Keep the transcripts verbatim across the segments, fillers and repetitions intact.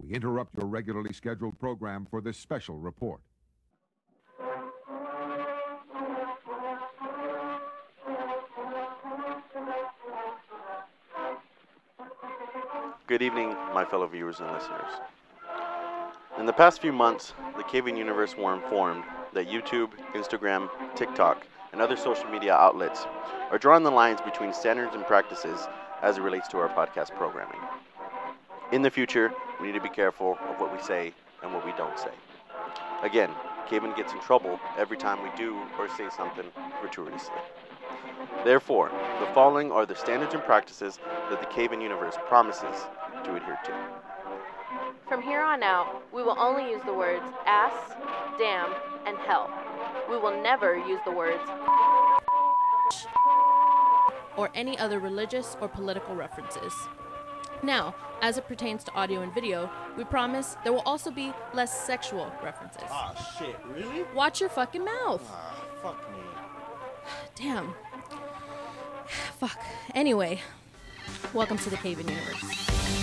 we interrupt your regularly scheduled program for this special report. Good evening, my fellow viewers and listeners. In the past few months, the Cave-In universe were informed that YouTube, Instagram, TikTok, and other social media outlets are drawing the lines between standards and practices as it relates to our podcast programming. In the future, we need to be careful of what we say and what we don't say. Again, Cave-In gets in trouble every time we do or say something gratuitously. Therefore, the following are the standards and practices that the Cave-In universe promises to adhere to. From here on out, we will only use the words ass, damn, and hell. We will never use the words or any other religious or political references. Now, as it pertains to audio and video, we promise there will also be less sexual references. Ah, shit, really? Watch your fucking mouth. Ah, fuck me. Damn. Fuck. Anyway, welcome to the Cave-In universe.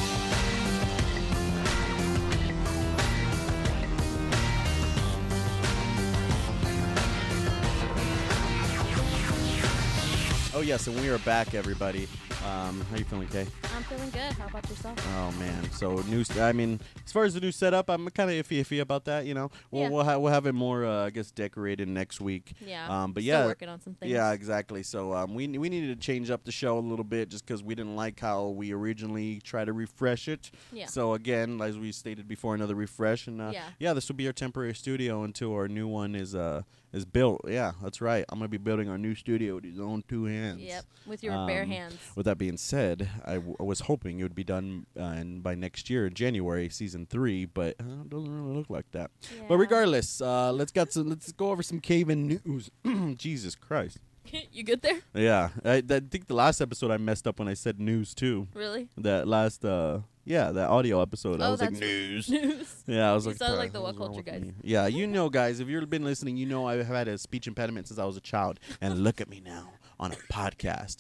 Oh yes, and we are back, everybody. Um, how you feeling, Kay? I'm feeling good. How about yourself? Oh man, so new. I mean, as far as the new setup, I'm kind of iffy, iffy about that. You know, we'll Yeah. we'll, ha- we'll have it more, uh, I guess, decorated next week. Yeah. Um, but Still yeah, working on some things. yeah, exactly. So um, we we needed to change up the show a little bit just because we didn't like how we originally tried to refresh it. Yeah. So again, as we stated before, another refresh, and uh, Yeah. yeah, this will be our temporary studio until our new one is uh is built. Yeah, that's right. I'm gonna be building our new studio with his own two hands. Yep. With your bare Um, hands. With that being said, I, w- I was hoping it would be done uh, in, by next year, January, season three, but uh, it doesn't really look like that. But Yeah. regardless, uh, let's got some. Let's go over some Cave-In news. Jesus Christ. You good there? Yeah, I, I think the last episode I messed up when I said news too. Really? That last, uh, yeah, that audio episode. I Oh, was like that's news. News. Yeah, I was You like, sound "Uh, like the what's What wrong Culture with guys." me?" Yeah, you know, guys, if you've been listening, you know I've had a speech impediment since I was a child, and look at me now on a podcast.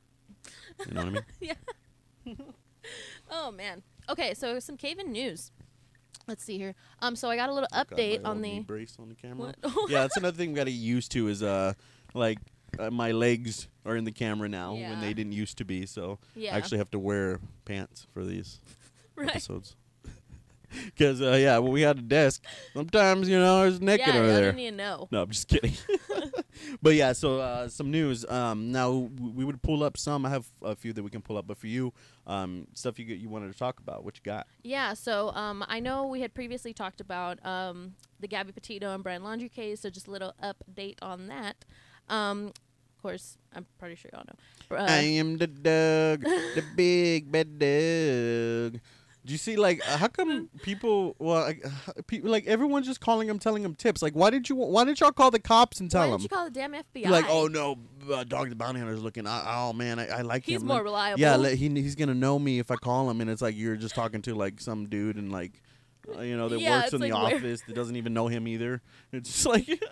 You know what I mean? Yeah. Oh man. Okay, so some Cave-In news. Let's see here. Um, so I got a little Got update my on old knee the. brace on the camera. What? Yeah, that's another thing we got to get used to is uh like uh, my legs are in the camera now when Yeah. they didn't used to be, so Yeah. I actually have to wear pants for these Right. episodes. Because uh, yeah, when we had a desk, sometimes you know there's naked Yeah, over I there. didn't even know. No, I'm just kidding. But yeah, so uh, some news. Um, now w- we would pull up some. I have a few that we can pull up, but for you, um, stuff you get, you wanted to talk about. What you got? Yeah, so um, I know we had previously talked about um, the Gabby Petito and Brian Laundrie case, so just a little update on that. Um, of course, I'm pretty sure y'all know. Uh, I am the dog, the big bad dog. Do you see, like, uh, how come people, well, like, uh, people, like, everyone's just calling him, telling him tips? Like, why did you, why didn't y'all call the cops and tell why them? didn't you call the damn F B I? Like, oh no, uh, Dog the Bounty Hunter's looking. Uh, oh man, I, I like He's him. more Like, reliable. Yeah, le- he he's gonna know me if I call him, and it's like you're just talking to like some dude and like, uh, you know, that Yeah, works it's in the like where- office that doesn't even know him either. It's just like, you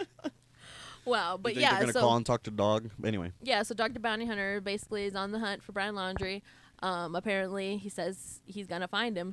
Wow, but think yeah, they're gonna so call and talk to Dog anyway. yeah, so Doctor Bounty Hunter basically is on the hunt for Brian Laundrie. Um, apparently, he says he's gonna find him.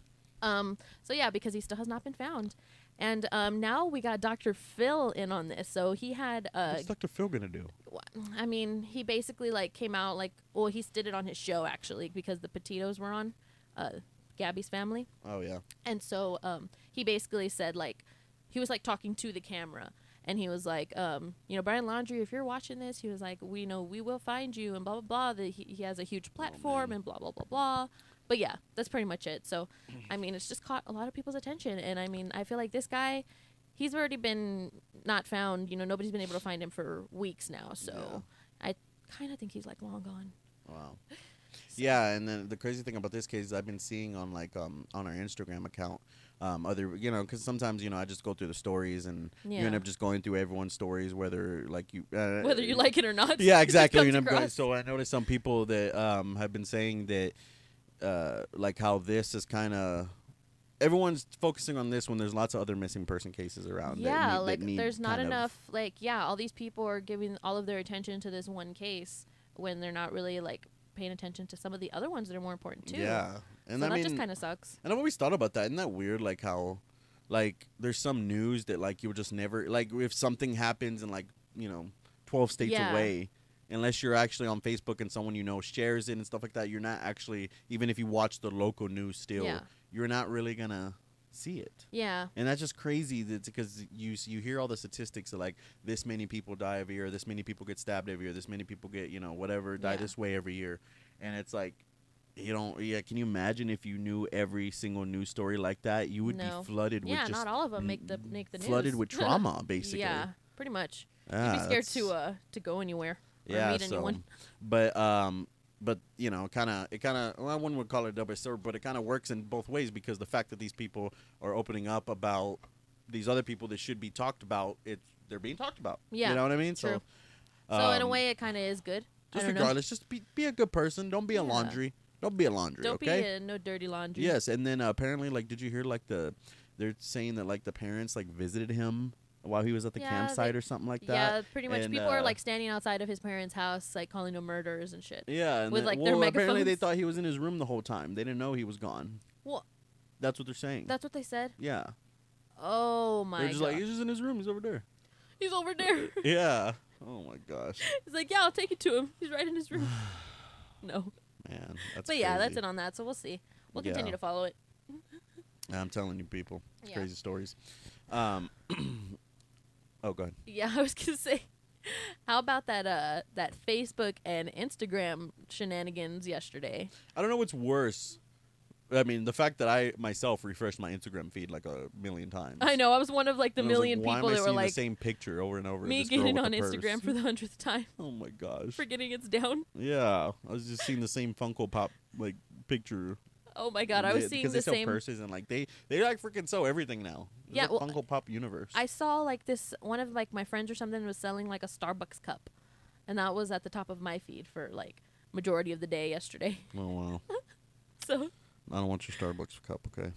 Um, so yeah, because he still has not been found. And um, now we got Doctor Phil in on this. So he had, uh, What's Doctor Phil gonna do? wh- I mean, he basically like came out like, well, he did it on his show actually because the Petitos were on, uh, Gabby's family. Oh yeah. And so um, he basically said, like, he was, like, talking to the camera. And he was like, um, you know, Brian Laundrie, if you're watching this, he was like, we know we will find you and blah, blah, blah. That he, he has a huge platform and blah, blah, blah, blah. But, yeah, that's pretty much it. So, I mean, it's just caught a lot of people's attention. And, I mean, I feel like this guy, he's already been not found. You know, nobody's been able to find him for weeks now. So I kind of think he's, like, long gone. Wow. Yeah, and then the crazy thing about this case is I've been seeing on like um on our Instagram account, um other you know because sometimes you know I just go through the stories and you Yeah. end up just going through everyone's stories whether like you uh, Whether you like it or not. yeah exactly comes you know going, across. so I noticed some people that um have been saying that uh like how this is kind of everyone's focusing on this when there's lots of other missing person cases around. that Yeah, need- that like need there's not kind of- enough. Like, yeah, all these people are giving all of their attention to this one case when they're not really like paying attention to some of the other ones that are more important too. Yeah, and so I that mean, just kind of sucks. and I've always thought about that. Isn't that weird? Like how, like there's some news that like you'll just never like if something happens in like you know twelve states Yeah. away. Unless you're actually on Facebook and someone you know shares it and stuff like that, you're not actually, even if you watch the local news still, Yeah. you're not really going to see it. Yeah. And that's just crazy that because you you hear all the statistics of like this many people die every year, this many people get stabbed every year, this many people get, you know, whatever, die Yeah. this way every year. And it's like, you don't, yeah, can you imagine if you knew every single news story like that? You would No. be flooded Yeah, with just not all of them make the make the news. flooded with trauma, basically. Yeah, pretty much. Ah, You'd be scared that's- to uh to go anywhere or yeah, meet so, anyone. but um, but you know, kind of, it kind of, well, one would call it a double sword, but it kind of works in both ways because the fact that these people are opening up about these other people that should be talked about, it's they're being talked about. Yeah, you know what I mean? true. So, So in a um, way, it kind of is good. I just don't know. regardless, just be be a good person. Don't be a Yeah. laundry. Don't be a laundry. Don't okay. be a no dirty laundry. Yes, and then uh, apparently, like, did you hear like the they're saying that like the parents like visited him while he was at the Yeah, campsite they- or something like that. Yeah, pretty much. And, People are uh, like standing outside of his parents' house, like calling them murderers and shit. Yeah, and with, then- like, their well, apparently they megaphones. thought he was in his room the whole time. They didn't know he was gone. Well, That's what they're saying. that's what they said. yeah, Oh my they're just god. like he's just in his room. He's over there. He's over there. Yeah. Oh my gosh, He's like, yeah, I'll take it to him. He's right in his room. No. man. That's But yeah, that's crazy. it on that. So we'll see. We'll Yeah. continue to follow it. I'm telling you, people, it's Yeah. crazy stories. Um. oh, go ahead. Yeah, I was gonna say, how about that uh that Facebook and Instagram shenanigans yesterday? I don't know what's worse. I mean, the fact that I myself refreshed my Instagram feed like a million times. I know I was one of like the And I was like, million why people am I that were seeing like the same picture over and over. me this girl getting with on the purse? Instagram for the hundredth time, Oh my gosh. forgetting it's down. Yeah, I was just seeing the same Funko Pop like picture. Oh my god, I was They- seeing because the they sell same. purses and like they they like freaking sell everything now. There's Yeah, a well, Funko Pop universe. I saw like this one of like my friends or something was selling like a Starbucks cup, and that was at the top of my feed for like majority of the day yesterday. oh wow. So I don't want your Starbucks cup, okay?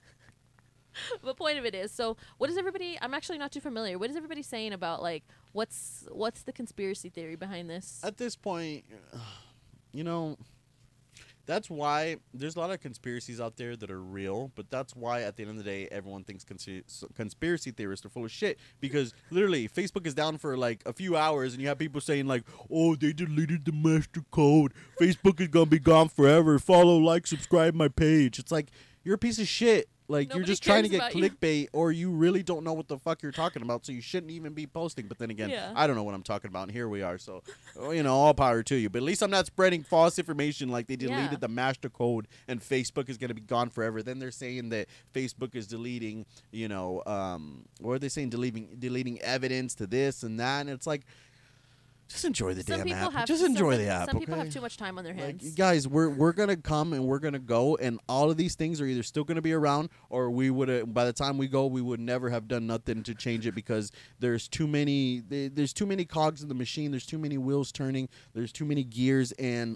the point of it is, so what is everybody? I'm actually not too familiar. What is everybody saying about like what's what's the conspiracy theory behind this? At this point, you know, that's why there's a lot of conspiracies out there that are real, but that's why at the end of the day, everyone thinks consi- conspiracy theorists are full of shit because literally Facebook is down for like a few hours and you have people saying like, oh, they deleted the master code. Facebook is going to be gone forever. Follow, like, subscribe my page. It's like, you're a piece of shit. Like, you're Nobody just trying to cares get about you. clickbait or you really don't know what the fuck you're talking about, so you shouldn't even be posting. But then again, Yeah. I don't know what I'm talking about, and here we are. So, oh, you know, all power to you. But at least I'm not spreading false information like they deleted Yeah. the master code and Facebook is going to be gone forever. Then they're saying that Facebook is deleting, you know, um, what are they saying? Deleting, deleting evidence to this and that. And it's like, just enjoy the Some damn people app. have Just some enjoy pe- the app. Some people okay? have too much time on their Like, hands. guys, we're we're gonna come and we're gonna go, and all of these things are either still gonna be around, or we would have. By the time we go, we would never have done nothing to change it because there's too many. there- There's too many cogs in the machine. There's too many wheels turning. There's too many gears, and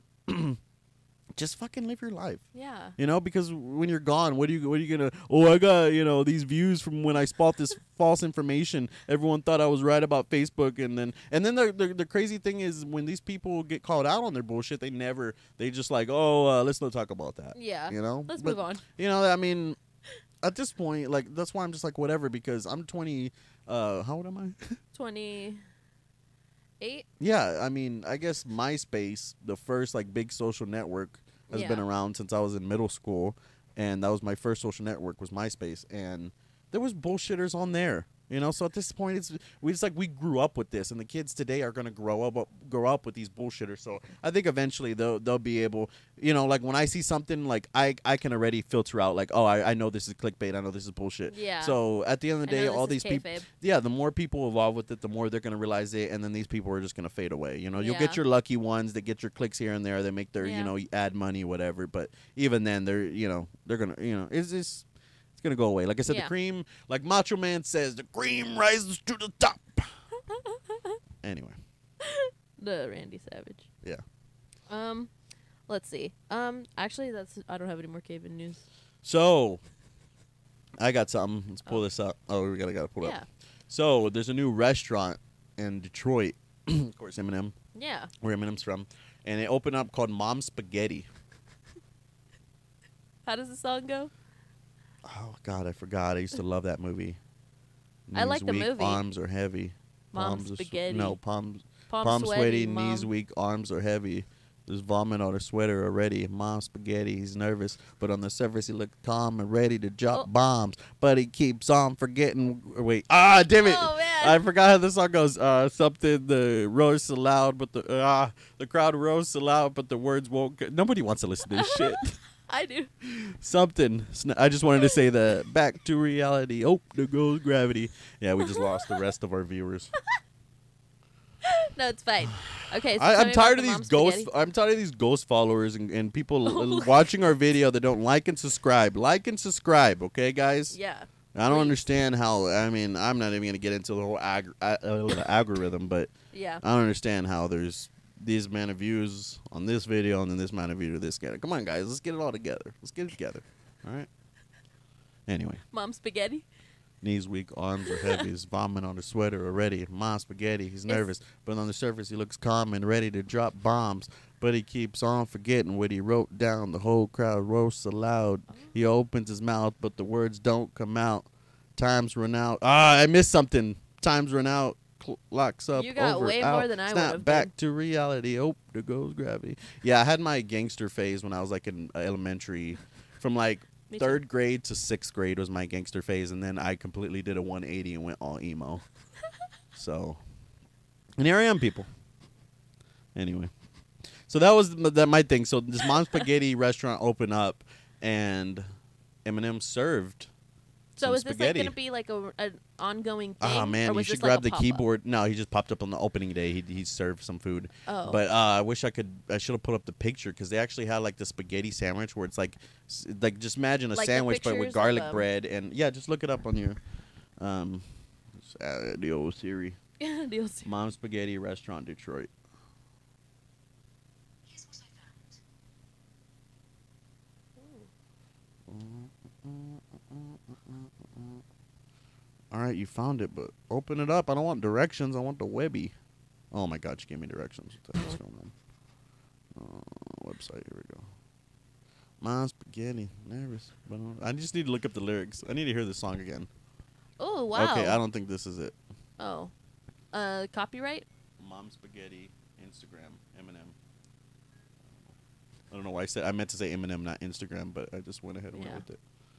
just fucking live your life. Yeah. You know, because when you're gone, what are you what are you gonna? Oh, I got you know these views from when I spot this false information. Everyone thought I was right about Facebook, and then and then the, the the crazy thing is when these people get called out on their bullshit, they never they just like oh uh, let's not talk about that. Yeah. You know, Let's But, move on. You know, I mean, at this point, like that's why I'm just like whatever because I'm twenty. Uh, how old am I? Twenty eight. Yeah, I mean, I guess MySpace, the first like big social network, has Yeah. been around since I was in middle school, and that was my first social network was MySpace, and there was bullshitters on there. You know, so at this point, it's we just like we grew up with this, and the kids today are gonna grow up grow up with these bullshitters. So I think eventually they'll they'll be able, you know, like when I see something like I I can already filter out like oh I, I know this is clickbait, I know this is bullshit. Yeah. So at the end of the I know day, this all is these people, kayfabe. yeah, the more people involved with it, the more they're gonna realize it, and then these people are just gonna fade away. You know, you'll get Yeah. your lucky ones that get your clicks here and there, they make their Yeah. you know ad money whatever. But even then, they're you know they're gonna you know it's just it's gonna go away. Like I said, Yeah. the cream, like Macho Man says, the cream rises to the top. Anyway, The Randy Savage. yeah. Um, let's see. Um, actually, that's I don't have any more Caven news. So I got something. Let's pull Oh. this up. Oh, we gotta gotta pull it Yeah. up. So there's a new restaurant in Detroit. Of course, Eminem. Yeah. Where Eminem's from, and it opened up called Mom Spaghetti. How does the song go? Oh God, I forgot. I used to love that movie. I Knees like the weak, movie. Arms are heavy. Mom palms are s- spaghetti. no, palms. Palm, Palms sweaty, sweaty, mom. knees weak, arms are heavy. There's vomit on her sweater already. Mom spaghetti, he's nervous, but on the surface he looks calm and ready to drop Oh. bombs. But he keeps on forgetting. Wait, ah, damn it! Oh, man. I forgot how the song goes. Uh, something the roast aloud, but the ah, the crowd roasts aloud, but the words won't. Get, nobody wants to listen to this shit. I do. Something. Sn- I just wanted to say that. Back to reality. Oh, there goes gravity. Yeah, we just lost the rest of our viewers. No, it's fine. Okay, so I, tell I'm me about tired the of these mom ghost. spaghetti. I'm tired of these ghost followers and, and people Oh. l- watching our video that don't like and subscribe. Like and subscribe, okay, guys. Yeah. I don't please. understand how. I mean, I'm not even gonna get into the whole ag- uh, uh, algorithm, but Yeah. I don't understand how there's these amount of views on this video and then this amount of views to this guy. Come on, guys, let's get it all together. Let's get it together. All right. Anyway. Mom spaghetti. Knees weak, arms are heavy. He's vomiting on his sweater already. Mom spaghetti. He's It's- nervous, but on the surface he looks calm and ready to drop bombs. But he keeps on forgetting what he wrote down. The whole crowd roasts aloud. He opens his mouth, but the words don't come out. Time's run out. Ah, I missed something. Time's run out. Cl- locks up. You got over, way out. more than I Snap would've back done. to reality. Oh, there goes gravity. Yeah, I had my gangster phase when I was like in uh, elementary, from like Me too. third grade to sixth grade was my gangster phase, and then I completely did a one eighty and went all emo. So, and here I am, people. Anyway, so that was m- that my thing. So this Mom Spaghetti restaurant opened up, and Eminem served. So some is this spaghetti. like gonna be like a an ongoing thing? Ah or man, you was should this like grab a the pop-up? keyboard. No, he just popped up on the opening day. He he served some food. Oh. But uh, I wish I could. I should have put up the picture because they actually had like the spaghetti sandwich where it's like, s- like just imagine a Like the sandwich but pictures with of, garlic um, bread and yeah, just look it up on your, um, s- uh, the old Siri. Deals. Mom Spaghetti Restaurant, Detroit. Here's what I found. All right, you found it, but open it up. I don't want directions. I want the Webby. Oh my God, she gave me directions. What the heck's going on? Uh, website. Here we go. Mom Spaghetti. Nervous, but I don't- I just need to look up the lyrics. I need to hear the song again. Oh wow. Okay, I don't think this is it. Oh. Uh, copyright. Mom Spaghetti, Instagram, Eminem. I don't know why I said I meant to say Eminem, not Instagram, but I just went ahead and Yeah. went with it.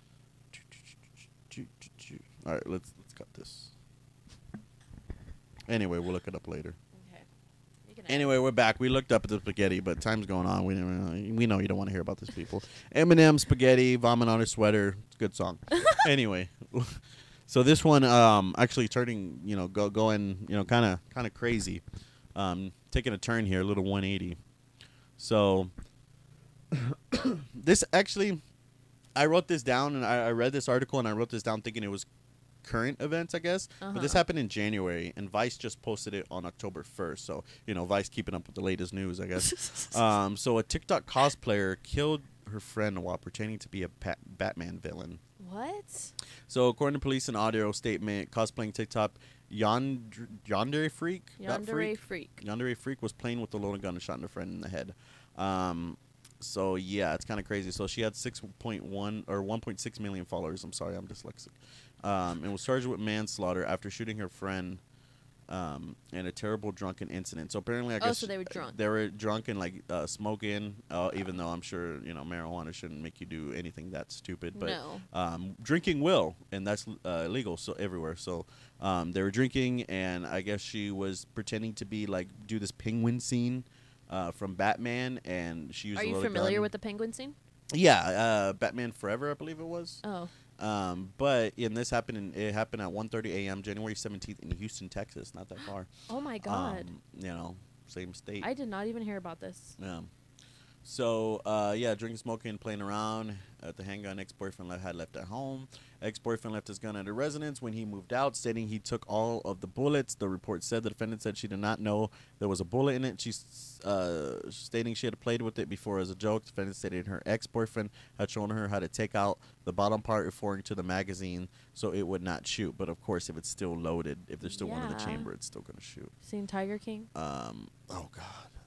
All right, let's let's cut this. Anyway, we'll look it up later. Okay. You can add Anyway, we're back. We looked up at the spaghetti, but time's going on. We we know you don't want to hear about these people. Eminem Spaghetti, vomit on her sweater. It's a good song. Anyway, so this one um actually turning, you know, go going, you know, kind of kind of crazy. Um taking a turn here, a little one eighty. So this actually I wrote this down and I, I read this article and I wrote this down thinking it was current events, I guess. But this Uh-huh. happened in January, and Vice just posted it on October first. So, you know, Vice keeping up with the latest news, I guess. um, so, a TikTok cosplayer killed her friend while pretending to be a Pat- Batman villain. What? So, according to police and audio statement, cosplaying TikTok Yonder Yandere Freak, that Yandere freak. Yandere Freak was playing with a loaded gun and shot her friend in the head. Um, so yeah, it's kind of crazy. So she had six point one or one point six million followers. I'm sorry, I'm dyslexic. Um, and was charged with manslaughter after shooting her friend um, in a terrible drunken incident. So apparently, I Oh, guess so they were drunk. They were drunk and like uh, smoking. Uh, even though I'm sure you know marijuana shouldn't make you do anything that stupid, but No. um, drinking will, and that's uh, illegal so everywhere. So um, they were drinking, and I guess she was pretending to be like do this penguin scene uh, from Batman, and she used. Are a you loaded familiar gun. with the penguin scene? Yeah, uh, Batman Forever, I believe it was. Oh. Um, but and this happened. In, it happened at one thirty a.m. January seventeenth in Houston, Texas. Not that far. Oh my God. Um, you know, same state. I did not even hear about this. Yeah. So, uh, yeah, drinking, smoking, playing around at the handgun ex-boyfriend le- had left at home. Ex-boyfriend left his gun at her residence when he moved out, stating he took all of the bullets. The report said the defendant said she did not know there was a bullet in it. She's uh, stating she had played with it before as a joke. The defendant stated her ex-boyfriend had shown her how to take out the bottom part referring to the magazine so it would not shoot. But, of course, if it's still loaded, if there's still one in the Yeah. chamber, it's still going to shoot. Seen Tiger King? Um, oh, God, that's terrible.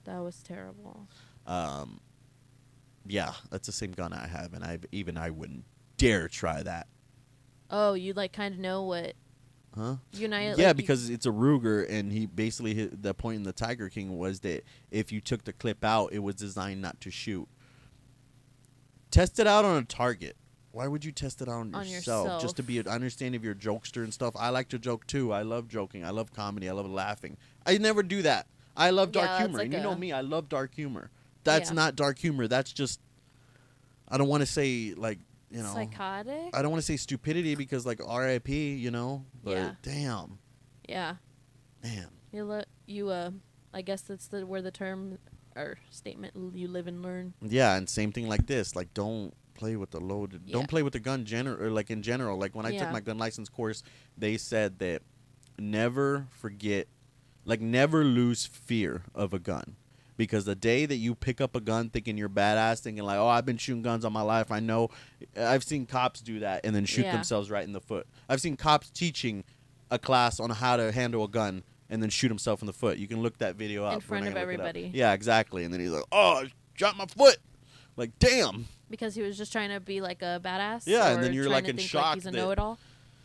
That was terrible. Um, yeah, that's the same gun I have, and I even I wouldn't dare try that. Oh, you like kind of know what Huh? United? Yeah, like, because it's a Ruger, and he basically hit the point in the Tiger King was that if you took the clip out, it was designed not to shoot. Test it out on a target. Why would you test it out on, On yourself? yourself. Just to be. I understand if you're a jokester and stuff. I like to joke too. I love joking. I love comedy. I love laughing. I never do that. I love dark Yeah, that's humor, like and you know a- me. I love dark humor. That's Yeah. not dark humor. That's just. I don't want to say like you know. psychotic. I don't want to say stupidity because like R I P You know. But Yeah. damn, Yeah, man. you li- you uh, I guess that's the where the term or statement l- you live and learn. Yeah, and same thing like this. Like, don't play with the loaded. Yeah. Don't play with the gun. Gener- or like in general. Like when I Yeah. took my gun license course, they said that never forget, like never lose fear of a gun, because the day that you pick up a gun thinking you're badass, thinking like, oh, I've been shooting guns all my life. I know. I've seen cops do that and then shoot Yeah. themselves right in the foot. I've seen cops teaching a class on how to handle a gun and then shoot himself in the foot. You can look that video up In front when I of look it up. everybody. Yeah, exactly. And then he's like, oh, I shot my foot. Like, damn. Because he was just trying to be like a badass. Yeah, and or then you're, trying like, to in think shock Like he's a that- know-it-all.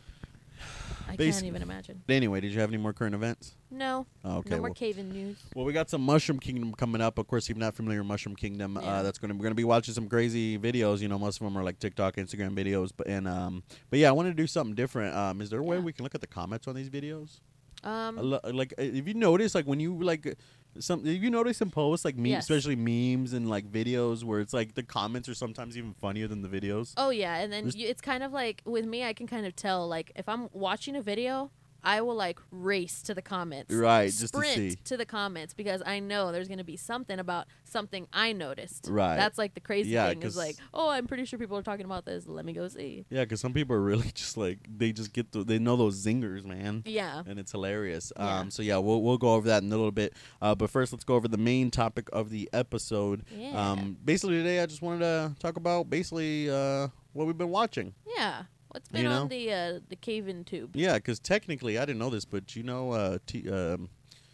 I Basi- can't even imagine. Anyway, did you have any more current events? No. Oh, okay. No more well, Caven news. well, we got some Mushroom Kingdom coming up. Of course, if you're not familiar with Mushroom Kingdom, Yeah. uh, that's gonna we're gonna be watching some crazy videos. You know, most of them are like TikTok, Instagram videos. But and um, but yeah, I want to do something different. Um, is there a way Yeah. we can look at the comments on these videos? Um. I lo- like, uh, if you notice, like when you like. Some if you notice in posts like memes, Yes. especially memes and like videos where it's like the comments are sometimes even funnier than the videos. Oh yeah, and then There's- you, it's kind of like with me, I can kind of tell. Like if I'm watching a video, I will like race to the comments, Right, just to sprint see. to the comments because I know there's gonna be something about something I noticed. Right. That's like the crazy Yeah, thing is 'cause- like, oh, I'm pretty sure people are talking about this. Let me go see. Yeah, because some people are really just like they just get the, they know those zingers, man. Yeah. And it's hilarious. Yeah. Um, so yeah, we'll we'll go over that in a little bit. Uh, but first, let's go over the main topic of the episode. Yeah. Um, basically today, I just wanted to talk about basically uh, what we've been watching. Yeah. What's been You know? on the uh, the Caven tube? Yeah, because technically, I didn't know this, but you know, uh, t- um,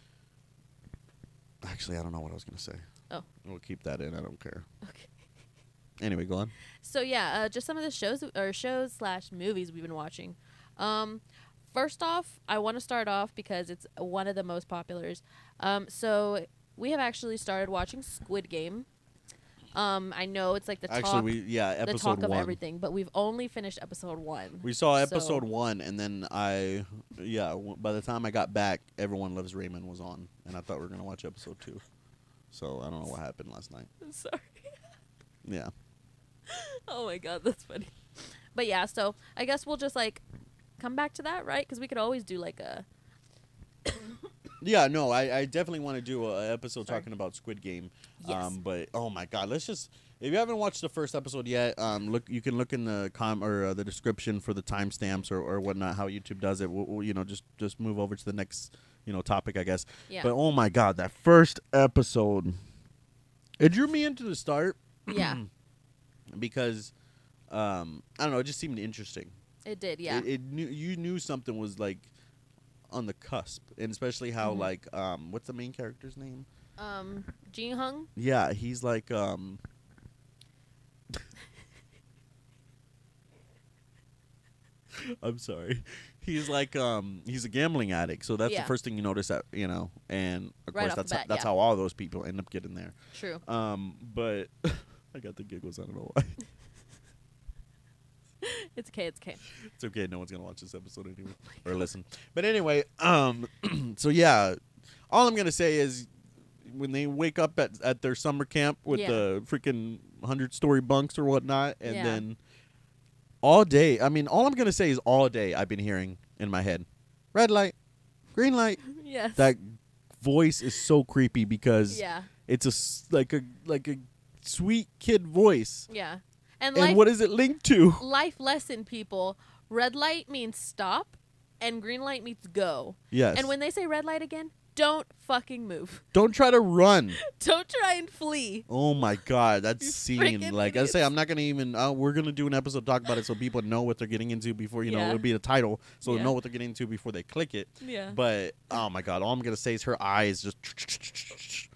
actually, I don't know what I was gonna say. Oh. We'll keep that in. I don't care. Okay. Anyway, go on. So yeah, uh, just some of the shows or shows slash movies we've been watching. Um, first off, I want to start off because it's one of the most populars. Um, so we have actually started watching Squid Game. Um, I know it's like the Actually, talk, we yeah, the episode talk of one. everything, but we've only finished episode one. We saw So- episode one, and then I, yeah. W- by the time I got back, Everyone Loves Raymond was on, and I thought we were gonna watch episode two. So I don't know what happened last night. I'm sorry. Yeah. Oh my god, that's funny. But yeah, so I guess we'll just like come back to that, right? Because we could always do like a Yeah, no, I, I definitely want to do an episode Sorry. talking about Squid Game. Yes. Um, but oh my God, let's just if you haven't watched the first episode yet, um, look you can look in the com or uh, the description for the timestamps or, or whatnot. How YouTube does it, we'll, we'll, you know, just just move over to the next you know topic, I guess. yeah, But oh my God, that first episode, it drew me into the start yeah. because um, I don't know, it just seemed interesting. It did, yeah. It, it knew you knew something was like on the cusp, and especially how Mhm. like um, what's the main character's name? um, Jin Hung. Yeah, he's like um. I'm sorry. He's like um he's a gambling addict, so that's Yeah. the first thing you notice that you know, and of Right course off the that's how, bat, that's yeah. how all those people end up getting there. True. Um, but I got the giggles. I don't know why. It's okay. It's okay. It's okay. No one's gonna watch this episode anyway or listen. But anyway, um, so yeah, all I'm gonna say is when they wake up at at their summer camp with Yeah. the freaking hundred story bunks or whatnot, and Yeah. then all day. I mean, all I'm gonna say is all day I've been hearing in my head, red light, green light. Yes. That voice is so creepy because yeah. it's a s- like a like a sweet kid voice. Yeah. And, And life, what is it linked to? life lesson, people. Red light means stop, and green light means go. Yes. And when they say red light again, don't fucking move. Don't try to run. Don't try and flee. Oh my God, that You scene! freaking Like I say, idiots. I'm not gonna even. Uh, we're gonna do an episode talk about it so people know what they're getting into before you know Yeah. it'll be the title, so they Yeah. know what they're getting into before they click it. Yeah. But oh my God, all I'm gonna say is her eyes just.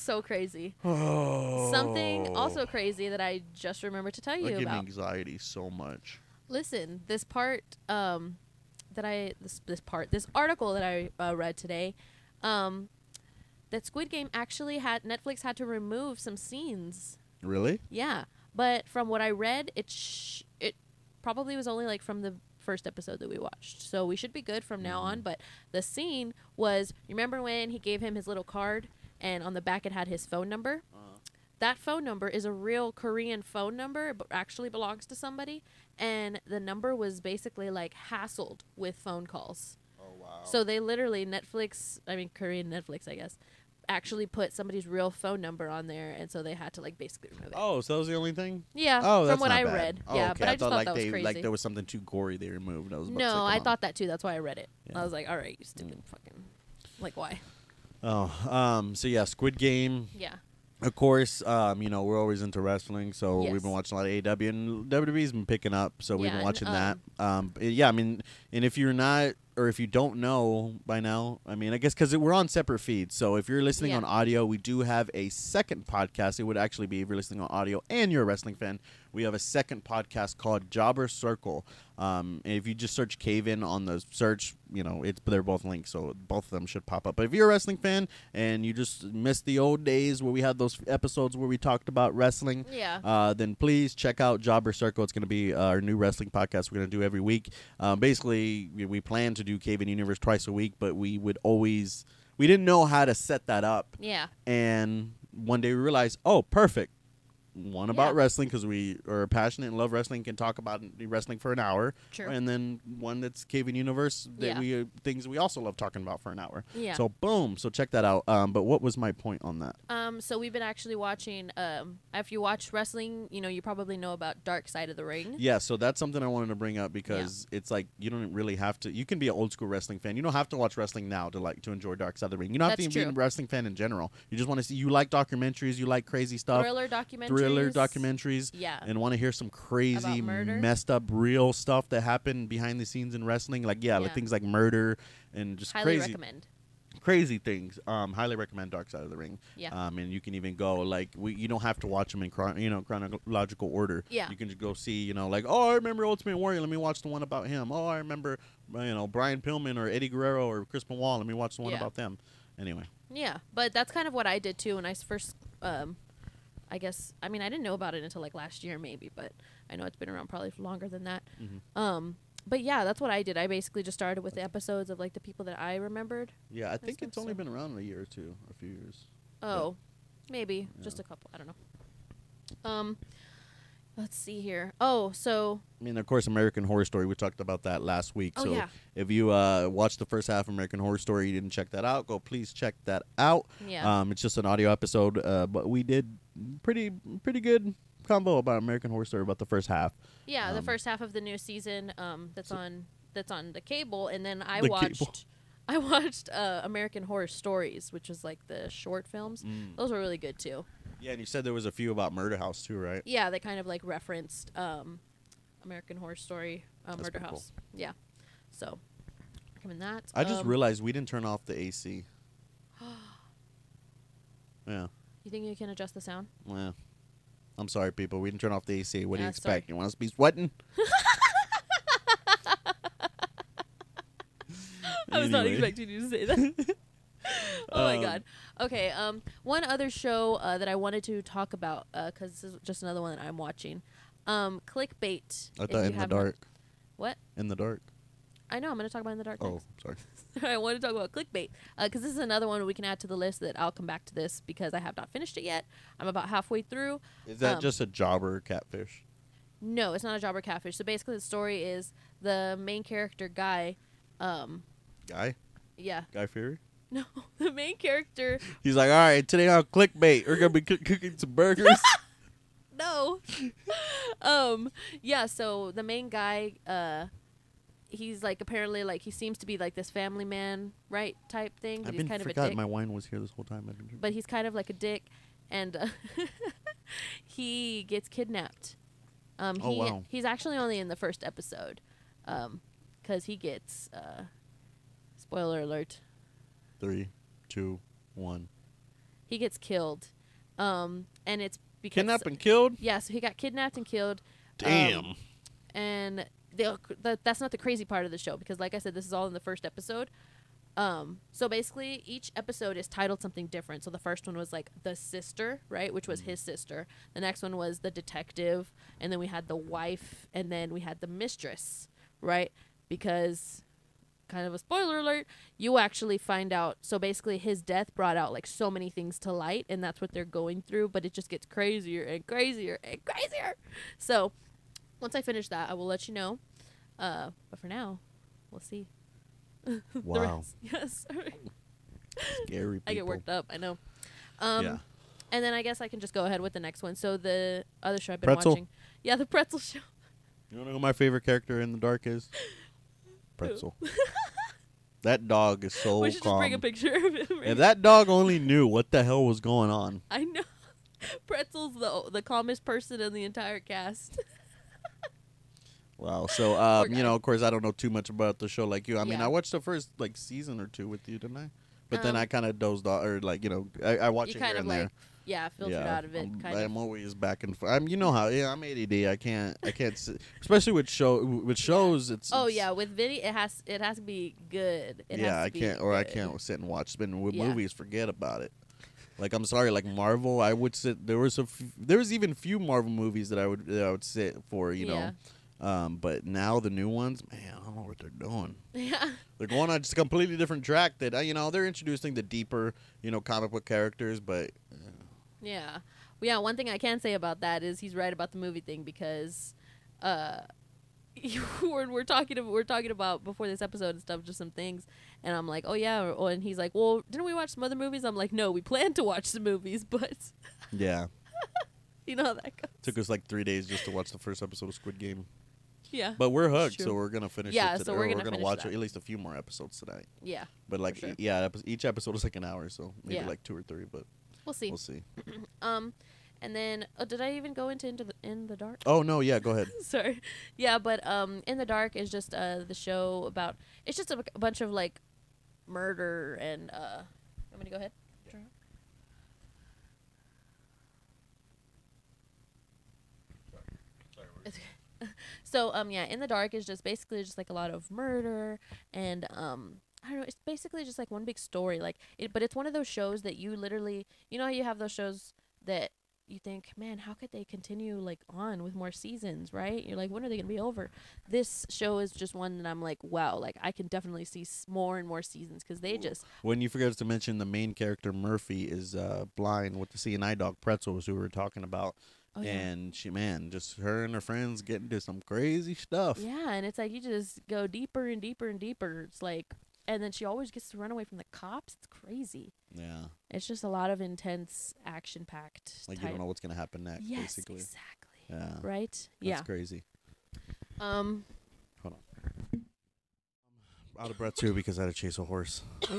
so crazy. Oh. Something also crazy that I just remembered to tell you That gave me about. anxiety so much. Listen, this part um, that I this this part this article that I uh, read today, um, that Squid Game actually had Netflix had to remove some scenes. Really? Yeah, but from what I read, it sh- it probably was only like from the first episode that we watched, so we should be good from now on. But the scene was, you remember when he gave him his little card, and on the back it had his phone number? Uh-huh. That phone number is a real Korean phone number, but actually belongs to somebody, and the number was basically like hassled with phone calls. Oh wow. So they literally Netflix, I mean Korean Netflix, I guess, actually put somebody's real phone number on there, and so they had to like basically remove it. Oh, so that was the only thing? Yeah, Oh, from that's what not I bad. read. Oh, yeah, okay. but I, I just thought thought like that was they crazy. like there was something too gory they removed. I was about to say, no, come I on. thought that too. That's why I read it. Yeah. I was like, all right, you stupid fucking, like why? Oh, um, so yeah, Squid Game. Yeah. Of course, um, you know, we're always into wrestling, so Yes. we've been watching a lot of A E W, and W W E's been picking up, so we've Yeah, been and, watching um, that. Um, but yeah, I mean, and if you're not, or if you don't know by now, I mean, I guess because we're on separate feeds, so if you're listening Yeah. on audio, we do have a second podcast. It would actually be if you're listening on audio and you're a wrestling fan, we have a second podcast called Jobber Circle. Um, and if you just search Cave In on the search, you know, it's they're both linked, so both of them should pop up. But if you're a wrestling fan and you just missed the old days where we had those episodes where we talked about wrestling, Yeah. uh, then please check out Jobber Circle. It's going to be our new wrestling podcast we're going to do every week. Um, basically, we, we plan to do Cave In Universe twice a week, but we would always we didn't know how to set that up, Yeah. and one day we realized, oh, perfect. One about Yeah. wrestling because we are passionate and love wrestling, can talk about wrestling for an hour, True. and then one that's Cave In Universe that Yeah. we uh, things we also love talking about for an hour. Yeah. So boom. So check that out. Um, but what was my point on that? Um, so we've been actually watching. Um, if you watch wrestling, you know you probably know about Dark Side of the Ring. Yeah, so that's something I wanted to bring up because it's like you don't really have to. You can be an old school wrestling fan. You don't have to watch wrestling now to like to enjoy Dark Side of the Ring. You don't have That's to even be true. a wrestling fan in general. You just want to see. You like documentaries. You like crazy stuff. Thriller documentaries. Thriller documentaries. Yeah. And want to hear some crazy, About murder? messed up, real stuff that happened behind the scenes in wrestling. Like yeah, like Yeah. things like murder and just Highly crazy, recommend. crazy things. Um, highly recommend Dark Side of the Ring. Yeah. Um, and you can even go like we, you don't have to watch them in chron- you know chronological order. Yeah. You can just go see you know like oh I remember Ultimate Warrior. Let me watch the one about him. Oh I remember you know Brian Pillman or Eddie Guerrero or Chris Benoit. Let me watch the one Yeah. about them. Anyway. Yeah, but that's kind of what I did too when I s- first. Um, I guess I mean I didn't know about it until like last year maybe, but I know it's been around probably for longer than that. Mhm. Um, but yeah, that's what I did. I basically just started with the episodes of like the people that I remembered. Yeah, I think stuff, it's only so- been around a year or two, a few years. Oh, maybe just Yeah. a couple. I don't know. Um, let's see here. Oh, so I mean, of course, American Horror Story. We talked about that last week. Oh, so yeah. if you uh, watched the first half of American Horror Story, you didn't check that out, go please check that out. yeah, Um, it's just an audio episode, uh, but we did pretty pretty good combo about American Horror Story about the first half. yeah, the um, first half of the new season. Um, that's so- on that's on the cable, and then I The watched. cable. I watched uh, American Horror Stories, which was like the short films. Mm. Those were really good too. Yeah, and you said there was a few about Murder House too, right? Yeah, they kind of like referenced um, American Horror Story, uh, That's Murder pretty cool. House. Yeah, so recommend that. I just Um, realized we didn't turn off the A C. Yeah, You think you can adjust the sound? well, I'm sorry, people. We didn't turn off the A C. What do you Yeah, sorry. expect? You want us to be sweating? I was not Anyway. expecting you to say that. Oh my Um, god. Okay. Um, one other show uh, that I wanted to talk about because this is just another one that I'm watching. Um, Clickbait. I if thought you in the have not- dark. What? In the dark. I know. I'm going to talk about in the dark. Oh, next. sorry. I want to talk about Clickbait because this is another one we can add to the list. That I'll come back to this because I have not finished it yet. I'm about halfway through. Is that Um, just a jobber catfish? No, it's not a jobber catfish. So basically, the story is the main character guy. Um, Guy? yeah. Guy Fury? No, the main character. He's like, all right, today on Clickbait, we're gonna be cook- cooking some burgers. No. um. Yeah. So the main guy. Uh. He's like apparently like he seems to be like this family man, right? Type thing. But I've he's been kind of a forgot dick. my wine was here this whole time. I didn't drink. But he's kind of like a dick, and uh, he gets kidnapped. Um, Oh, he, wow. He's actually only in the first episode, um, because he gets. Uh, spoiler alert. Three, two, one. He he gets killed, um, and it's because Kidnapped and killed? yeah, so he got kidnapped and killed. Damn. Um, and the, the, that's not the crazy part of the show because, like I said, this is all in the first episode. Um, so basically, each episode is titled something different. So the first one was like the sister, right, which was his sister. The next one was the detective, and then we had the wife, and then we had the mistress, right? Because, kind of a spoiler alert, you actually find out. So basically, his death brought out like so many things to light, and that's what they're going through. But it just gets crazier and crazier and crazier. So once I finish that, I will let you know. Uh, but for now, we'll see. The Wow. rest. Yes. Sorry. Scary people. I get worked up. I know. Um, Yeah. And then I guess I can just go ahead with the next one. So the other show I've been Pretzel. watching. Yeah, the pretzel show. You wanna know who my favorite character in the dark is? Pretzel. That dog is so we should calm. just bring a picture of him. If that dog only knew what the hell was going on. I know. Pretzel's the the calmest person in the entire cast. Wow. So, Poor um, guy. you know, of course, I don't know too much about the show like you. I mean, Yeah. I watched the first like season or two with you, didn't I? But then Um, I kind of dozed off, or like you know, I, I watch You it kind here of and like, there. yeah, filtered yeah, out of it. I'm, Kind I'm of. always back and forth. I'm, you know how? Yeah, I'm A D D. I can't. I can't. Sit, especially with show with shows. It's. Oh it's- yeah, with video, it has it has to be good. It yeah, has to I be can't, or I good. can't sit and watch. Spin with Yeah. movies. Forget about it. Like I'm sorry, like Marvel, I would sit. There was a, f- there was even few Marvel movies that I would, that I would sit for. You Yeah. know. Um, but now the new ones, man, I don't know what they're doing. Yeah. They're going on just a completely different track. That uh, you know, they're introducing the deeper, you know, comic book characters. But uh, Yeah. Well, yeah, one thing I can say about that is he's right about the movie thing because uh we're, we're talking about, we're talking about before this episode and stuff, just some things, and I'm like, oh yeah, or, or- and he's like, well, didn't we watch some other movies? I'm like, no, we planned to watch some movies, but yeah, you know how that goes. took us like three days just to watch the first episode of Squid Game. Yeah. But we're hooked, True. so we're gonna finish. Yeah, it today, so or we're we're gonna gonna finish watch that. at least a few more episodes tonight. Yeah. But like, sure. e- yeah, epi- each episode is like an hour, so maybe Yeah. like two or three. But We'll see. we'll see. Um, and then oh, did I even go into into the in the dark? Oh no, yeah, go ahead. Sorry. Yeah, but um, In the Dark is just uh the show about. It's just a, b- bunch of like murder and uh. I'm gonna go ahead. Sure. So um yeah, In the Dark is just basically just like a lot of murder and um I don't know, it's basically just like one big story like it, but it's one of those shows that you literally, you know how you have those shows that you think, man, how could they continue like on with more seasons, right? You're like, when are they gonna be over? This show is just one that I'm like, wow, like I can definitely see s- more and more seasons because they just When you forget to mention the main character Murphy is uh, blind with the C and I dog Pretzels who we were talking about, oh yeah. and she man, just her and her friends get into some crazy stuff. Yeah, and it's like you just go deeper and deeper and deeper. It's like, and then she always gets to run away from the cops. It's crazy. Yeah, It's just a lot of intense, action-packed. like you type. don't know what's gonna happen next. Yes, basically. exactly. Yeah, Right. that's yeah. crazy. Um. Hold on. I'm out of breath too because I had to chase a horse.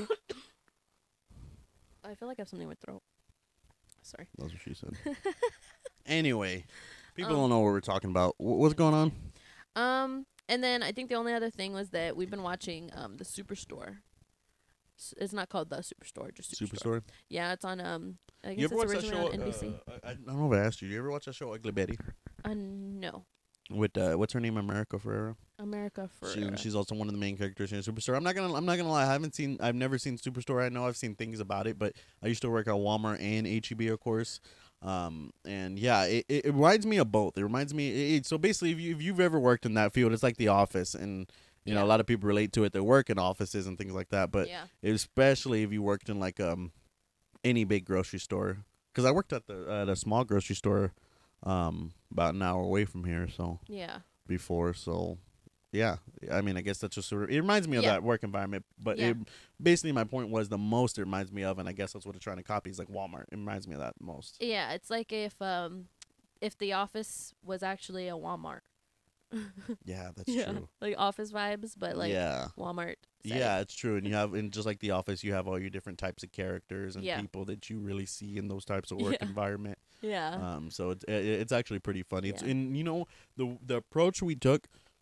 I feel like I have something in my throat. Sorry. That's what she said. Anyway, people Um, don't know what we're talking about. Wh- What's going on? Um. And then I think the only other thing was that we've been watching um the Superstore. S- It's not called the Superstore, just Superstore. Superstore. Yeah, it's on um. I guess You ever it's watch that originally show? on N B C. Uh, I, I don't know if I asked you. You ever watch that show Ugly Betty Uh, no, with uh, what's her name? America Ferrera. America for. She, she's also one of the main characters in Superstore. I'm not gonna I'm not gonna lie. I haven't seen. I've never seen Superstore. I know I've seen things about it, but I used to work at Walmart and H E B, of course. Um and yeah, it, it, it reminds me of both. It reminds me. It, it- so basically, if you if you've ever worked in that field, it's like The Office, and you know Yeah. a lot of people relate to it. They work in offices and things like that. But yeah. especially if you worked in like um any big grocery store, because I worked at the at a small grocery store um about an hour away from here. So Yeah. before. So, yeah, I mean, I guess that's just sort of, it reminds me of Yeah. that work environment. But Yeah. it, basically, my point was the most it reminds me of, and I guess that's what it's trying to copy, is like Walmart. It reminds me of that most. Yeah, it's like if um if the office was actually a Walmart. Yeah, that's yeah. true. Like office vibes, but like yeah. Walmart. setting. Yeah, it's true. And you have, in just like The Office, you have all your different types of characters and Yeah. people that you really see in those types of work Yeah. environment. Yeah. Um, so it's it, it's actually pretty funny. It's Yeah. and you know the the approach we took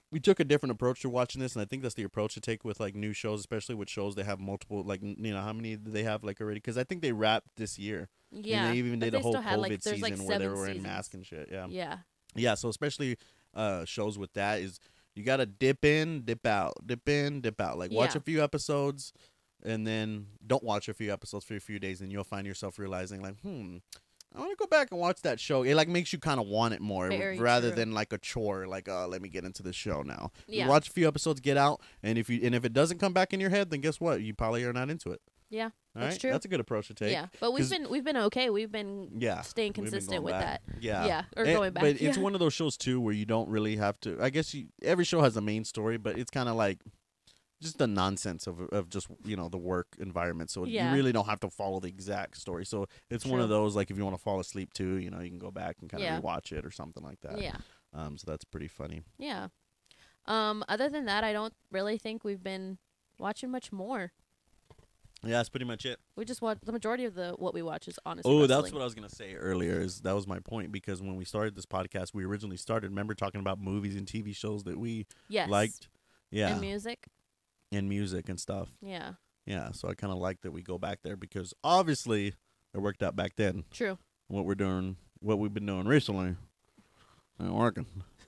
we took a different approach to watching this, and I think that's the approach to take with like new shows, especially with shows that have multiple. Like n- you know, how many do they have like already? Because I think they wrapped this year. Yeah, and they even but did they a whole still had, COVID like, there's, season like, where they seven were in seasons. masks and shit. Yeah, Yeah. yeah. So especially uh, shows with that is you gotta dip in, dip out, dip in, dip out. Like watch Yeah. a few episodes, and then don't watch a few episodes for a few days, and you'll find yourself realizing like, hmm. I want to go back and watch that show. It like makes you kind of want it more Very rather true. than like a chore. Like, oh, let me get into this show now. You Yeah. watch a few episodes, get out, and if you and if it doesn't come back in your head, then guess what? You probably are not into it. Yeah, All that's right, true. that's a good approach to take. Yeah, but we've 'cause- been we've been okay. We've been Yeah, staying we've been consistent going with back. that. Yeah, Yeah, or And- going back. But it's yeah. one of those shows too where you don't really have to. I guess you, every show has a main story, but it's kind of like just the nonsense of of just you know the work environment. So Yeah. you really don't have to follow the exact story. So it's one of True. those like if you want to fall asleep too, you know, you can go back and kind of Yeah. rewatch it or something like that. Yeah, Um. So that's pretty funny. yeah. Um, other than that, I don't really think we've been watching much more. Yeah, that's pretty much it. We just watch the majority of the what we watch is honestly. Oh, wrestling. that's what I was gonna say earlier. Is that was my point because when we started this podcast, we originally started. Remember talking about movies and T V shows that we yes. liked. Yeah, And music. and music and stuff. Yeah, Yeah, so I kind of like that we go back there because obviously it worked out back then. true. What we're doing, what we've been doing recently, ain't working.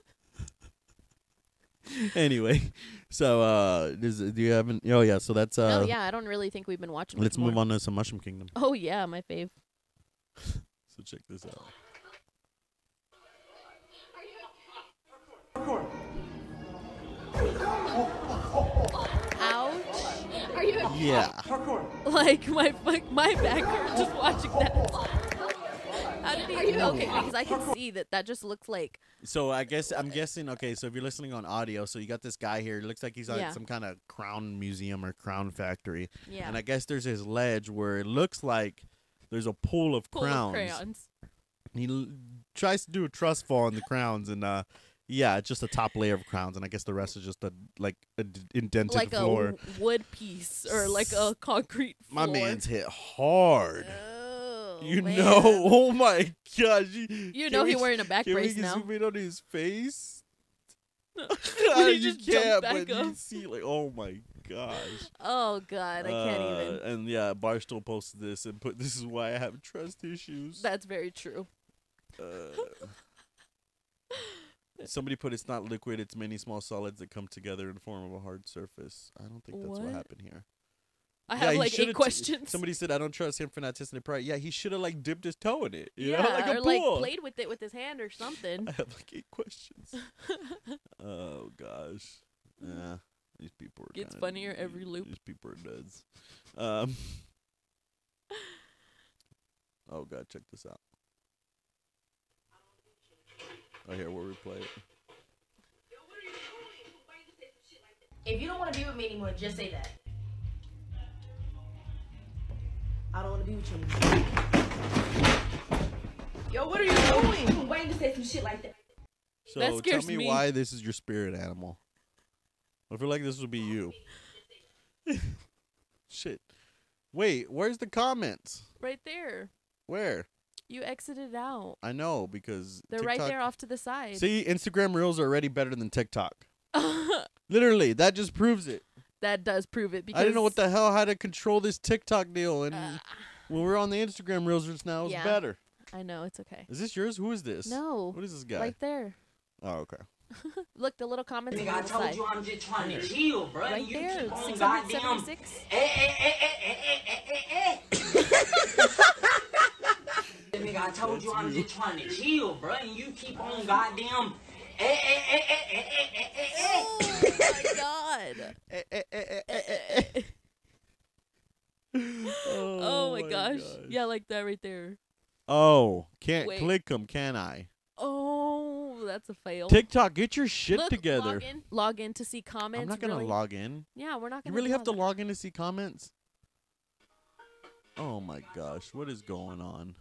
Anyway, so uh, does, do you have? An, oh yeah, so that's uh. no, yeah, I don't really think we've been watching. Let's much move more. on to some Mushroom Kingdom. Oh yeah, my fave. So check this out. Ouch! Yeah. Like my fuck, my back hurt just watching that. How did he? Okay, because I can see that that just looks like. So I guess I'm guessing. Okay, so if you're listening on audio, so you got this guy here. It looks like he's at Yeah. some kind of crown museum or crown factory. Yeah. And I guess there's his ledge where it looks like there's a pool of Pool of crowns. crayons. He l- tries to do a trust fall on the crowns, and uh, yeah, it's just a top layer of crowns, and I guess the rest is just a like a d- indented Like floor. a w- wood piece or like a concrete My floor. man's hit hard. Oh, you man. know, oh my gosh! You, You can know we- he wearing a back Can brace we now. zoom in on his face? When he you just jumped can't, back but you up. see, like, oh my gosh! Oh god, I can't Uh, even. And yeah, Barstool posted this and put, "This is why I have trust issues." That's very true. Uh, somebody put, "It's not liquid; it's many small solids that come together in the form of a hard surface." I don't think that's what, What? happened here. I Yeah, have he like should've eight t- questions. Somebody said, "I don't trust him for not testing it prior." Yeah, he should have like dipped his toe in it. You yeah, know, like a or like pool. played with it with his hand or something. I have like eight questions. Oh gosh, yeah, these people are Gets kinda- funnier every loop. These people are nuts. Um. Oh god, check this out. Oh, here we'll replay it. If you don't want to be with me anymore, just say that. I don't want to be with you anymore. Yo, what are you doing? You've been waiting to say some shit like that. So That tell scares me, me. why this is your spirit animal. I feel like this would be you. Shit. Wait, where's the comments? Right there. Where? You exited out. I know because They're right TikTok- there off to the side. See, Instagram Reels are already better than TikTok. Literally, that just proves it. That does prove it because I didn't know what the hell how to control this TikTok deal, and Uh, when we're on the Instagram Reels just now, it's Yeah. better. I know it's okay. Is this yours? Who is this? No, What is this guy? right there. Oh, okay. Look, the little comments on Nigga, I the told side. you I'm just trying to chill, bro. Right you there, keep on six goddamn. hundred seventy-six. Eh, eh, eh, eh, eh, eh, eh, eh, eh. Nigga, I told you I'm just trying to chill, bro. And you keep on goddamn. Eh, eh, eh, eh, eh, eh, eh, eh, eh. Oh my god. Eh, eh, eh, eh, eh, eh, eh. Oh my gosh. Yeah, like that right there. Oh, can't Wait. click them, can I? Oh, that's a fail. TikTok, get your shit Look, together. Log in, log in to see comments. I'm not gonna really. log in. Yeah, we're not You gonna. really do have all to that. log in to see comments? Oh my gosh, what is going on?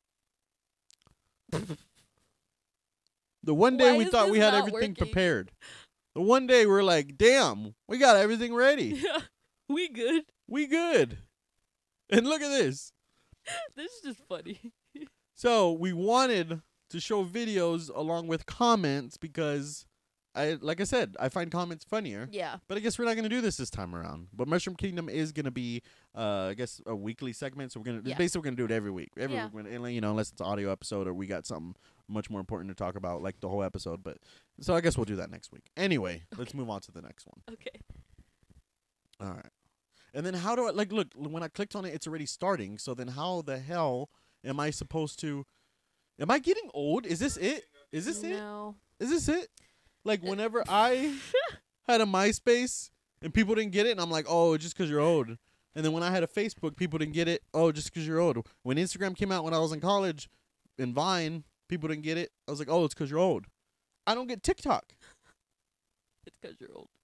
The one day Why we is thought this we had not everything working? prepared. The one day we're like, damn, we got everything ready. Yeah, we good. We good. And look at this. This is just funny. So we wanted to show videos along with comments because I like I said, I find comments funnier. Yeah. But I guess we're not gonna do this this time around. But Mushroom Kingdom is gonna be, uh, I guess, a weekly segment. So we're gonna Yeah. basically we're gonna do it every week. Every Yeah. week, when, and, you know, unless it's an audio episode or we got something much more important to talk about, like the whole episode. But so I guess we'll do that next week. Anyway, let's move on to the next one. Okay. All right. And then how do I like look when I clicked on it? It's already starting. So then how the hell am I supposed to? Am I getting old? Is this it? Is this it? No. Is this it? Like whenever I had a MySpace and people didn't get it, and I'm like, oh, just because you're old. And then when I had a Facebook, people didn't get it. Oh, just because you're old. When Instagram came out when I was in college, and Vine, people didn't get it. I was like, oh, it's because you're old. I don't get TikTok. It's because you're old.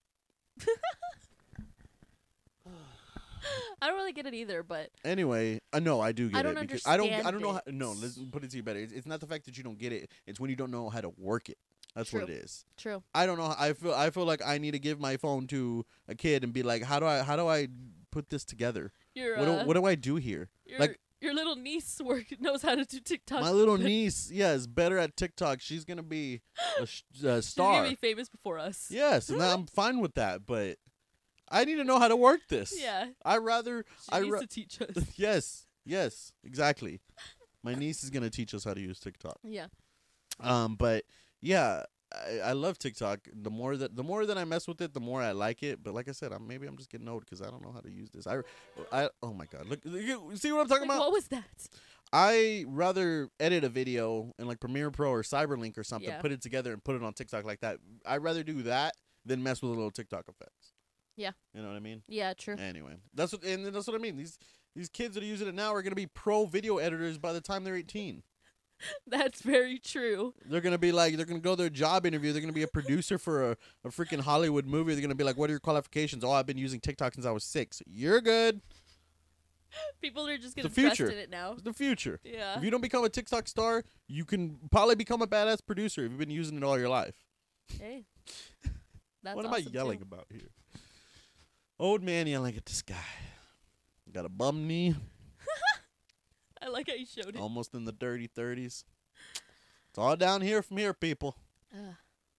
I don't really get it either, but Anyway, uh, no, I do get I don't it because I don't. I understand don't know. How, it. no, let's put it to you better. It's, it's not the fact that you don't get it. It's when you don't know how to work it. That's what it True. is. true. I don't know. How, I feel. I feel like I need to give my phone to a kid and be like, how do I? How do I put this together? Your What do, uh, what do I do here? your, like- your little niece work knows how to do TikTok. My little but niece, yeah, is better at TikTok. She's gonna be a, sh- a She's star. gonna be famous before us. Yes, and I'm fine with that. But I need to know how to work this. Yeah. I rather. She I needs ra- to teach us. yes. Yes. Exactly. My niece is gonna teach us how to use TikTok. Yeah. Um, but yeah, I, I love TikTok. The more that the more that I mess with it, the more I like it. But like I said, I'm, maybe I'm just getting old because I don't know how to use this. I, I oh my god, look, you see what I'm talking Like, about? what was that? I rather edit a video in like Premiere Pro or Cyberlink or something, Yeah. put it together and put it on TikTok like that. I'd rather do that than mess with little TikTok effects. Yeah. You know what I mean? Yeah, true. Anyway, that's what and that's what I mean. These these kids that are using it now are gonna be pro video editors by the time they're eighteen. That's very true. They're gonna be like, they're gonna go to their job interview. They're gonna be a producer for a, a freaking Hollywood movie. They're gonna be like, "What are your qualifications?" "Oh, I've been using TikTok since I was six." You're good. People are just The gonna future. trust in it now. It's the future. Yeah. If you don't become a TikTok star, you can probably become a badass producer if you've been using it all your life. Hey. That's what am I awesome, yelling too. about here? Old man yelling at the sky. Got a bum knee, I like how you showed it. almost in the dirty thirties. It's all down here from here, people. Ugh.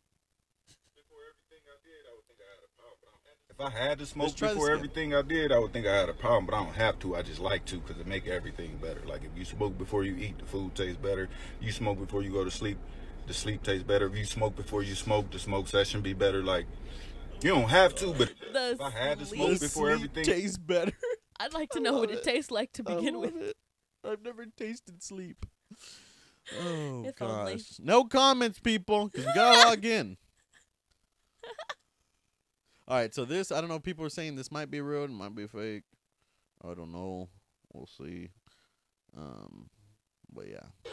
If I had to smoke Let's try this before again. everything I did, I would think I had a problem, but I don't have to. I just like to because it make everything better. Like if you smoke before you eat, the food tastes better. You smoke before you go to sleep, the sleep tastes better. If you smoke before you smoke, the smoke session be better. Like you don't have to, but The if I had to sleep- smoke The before sleep everything, tastes better. I'd like to I know what love it it. tastes like to I begin love with. it. I've never tasted sleep. Oh If gosh. only. No comments, people, because we gotta log in. All right, so this, I don't know. People are saying this might be real, it might be fake. I don't know. We'll see. Um, but yeah.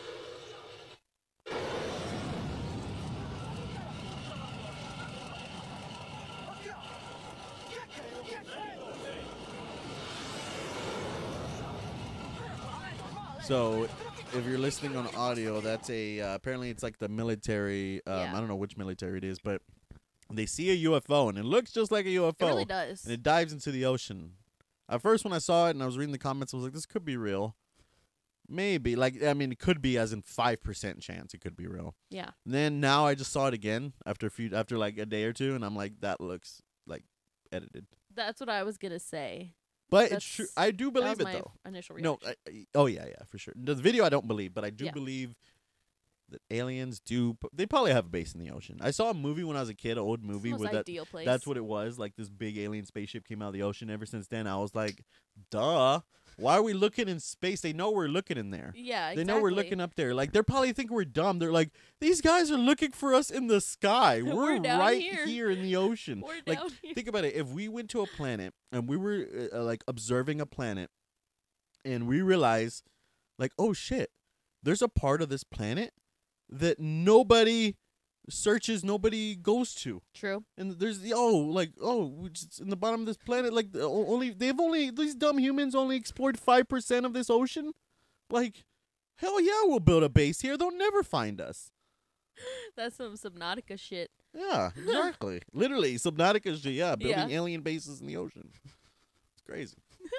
So, if you're listening on audio, that's a uh, apparently it's like the military. Um, Yeah. I don't know which military it is, but they see a U F O and it looks just like a U F O. It really does. And it dives into the ocean. At first, when I saw it and I was reading the comments, I was like, "This could be real." Maybe, like, I mean, it could be, as in five percent chance it could be real. Yeah. And then now I just saw it again after a few, after like a day or two, and I'm like, that looks like edited. That's what I was gonna say. But it's That's- true. I do That believe was it my though. initial No, reaction. I, I- oh yeah, yeah, for sure. The video I don't believe, but I do Yeah. believe that aliens do. p- They probably have a base in the ocean. I saw a movie when I was a kid, an old It's the movie most where that. ideal place. That's what it was. Like this big alien spaceship came out of the ocean. Ever since then, I was like, duh. Why are we looking in space? They know we're looking in there. Yeah, They exactly. know we're looking up there. Like, they're probably think we're dumb. They're like, these guys are looking for us in the sky. We're We're, down right here. here. in the ocean. We're like, down here. think about it. If we went to a planet and we were uh, uh, like observing a planet, and we realize, like, oh shit, there's a part of this planet that nobody searches, nobody goes to. True. And there's the oh like oh which is in the bottom of this planet, like the o- only they've only these dumb humans only explored five percent of this ocean. Like, hell yeah, we'll build a base here. They'll never find us. That's some Subnautica shit. Yeah, exactly. Literally, Subnautica shit. Yeah, building Yeah. alien bases in the ocean. It's crazy.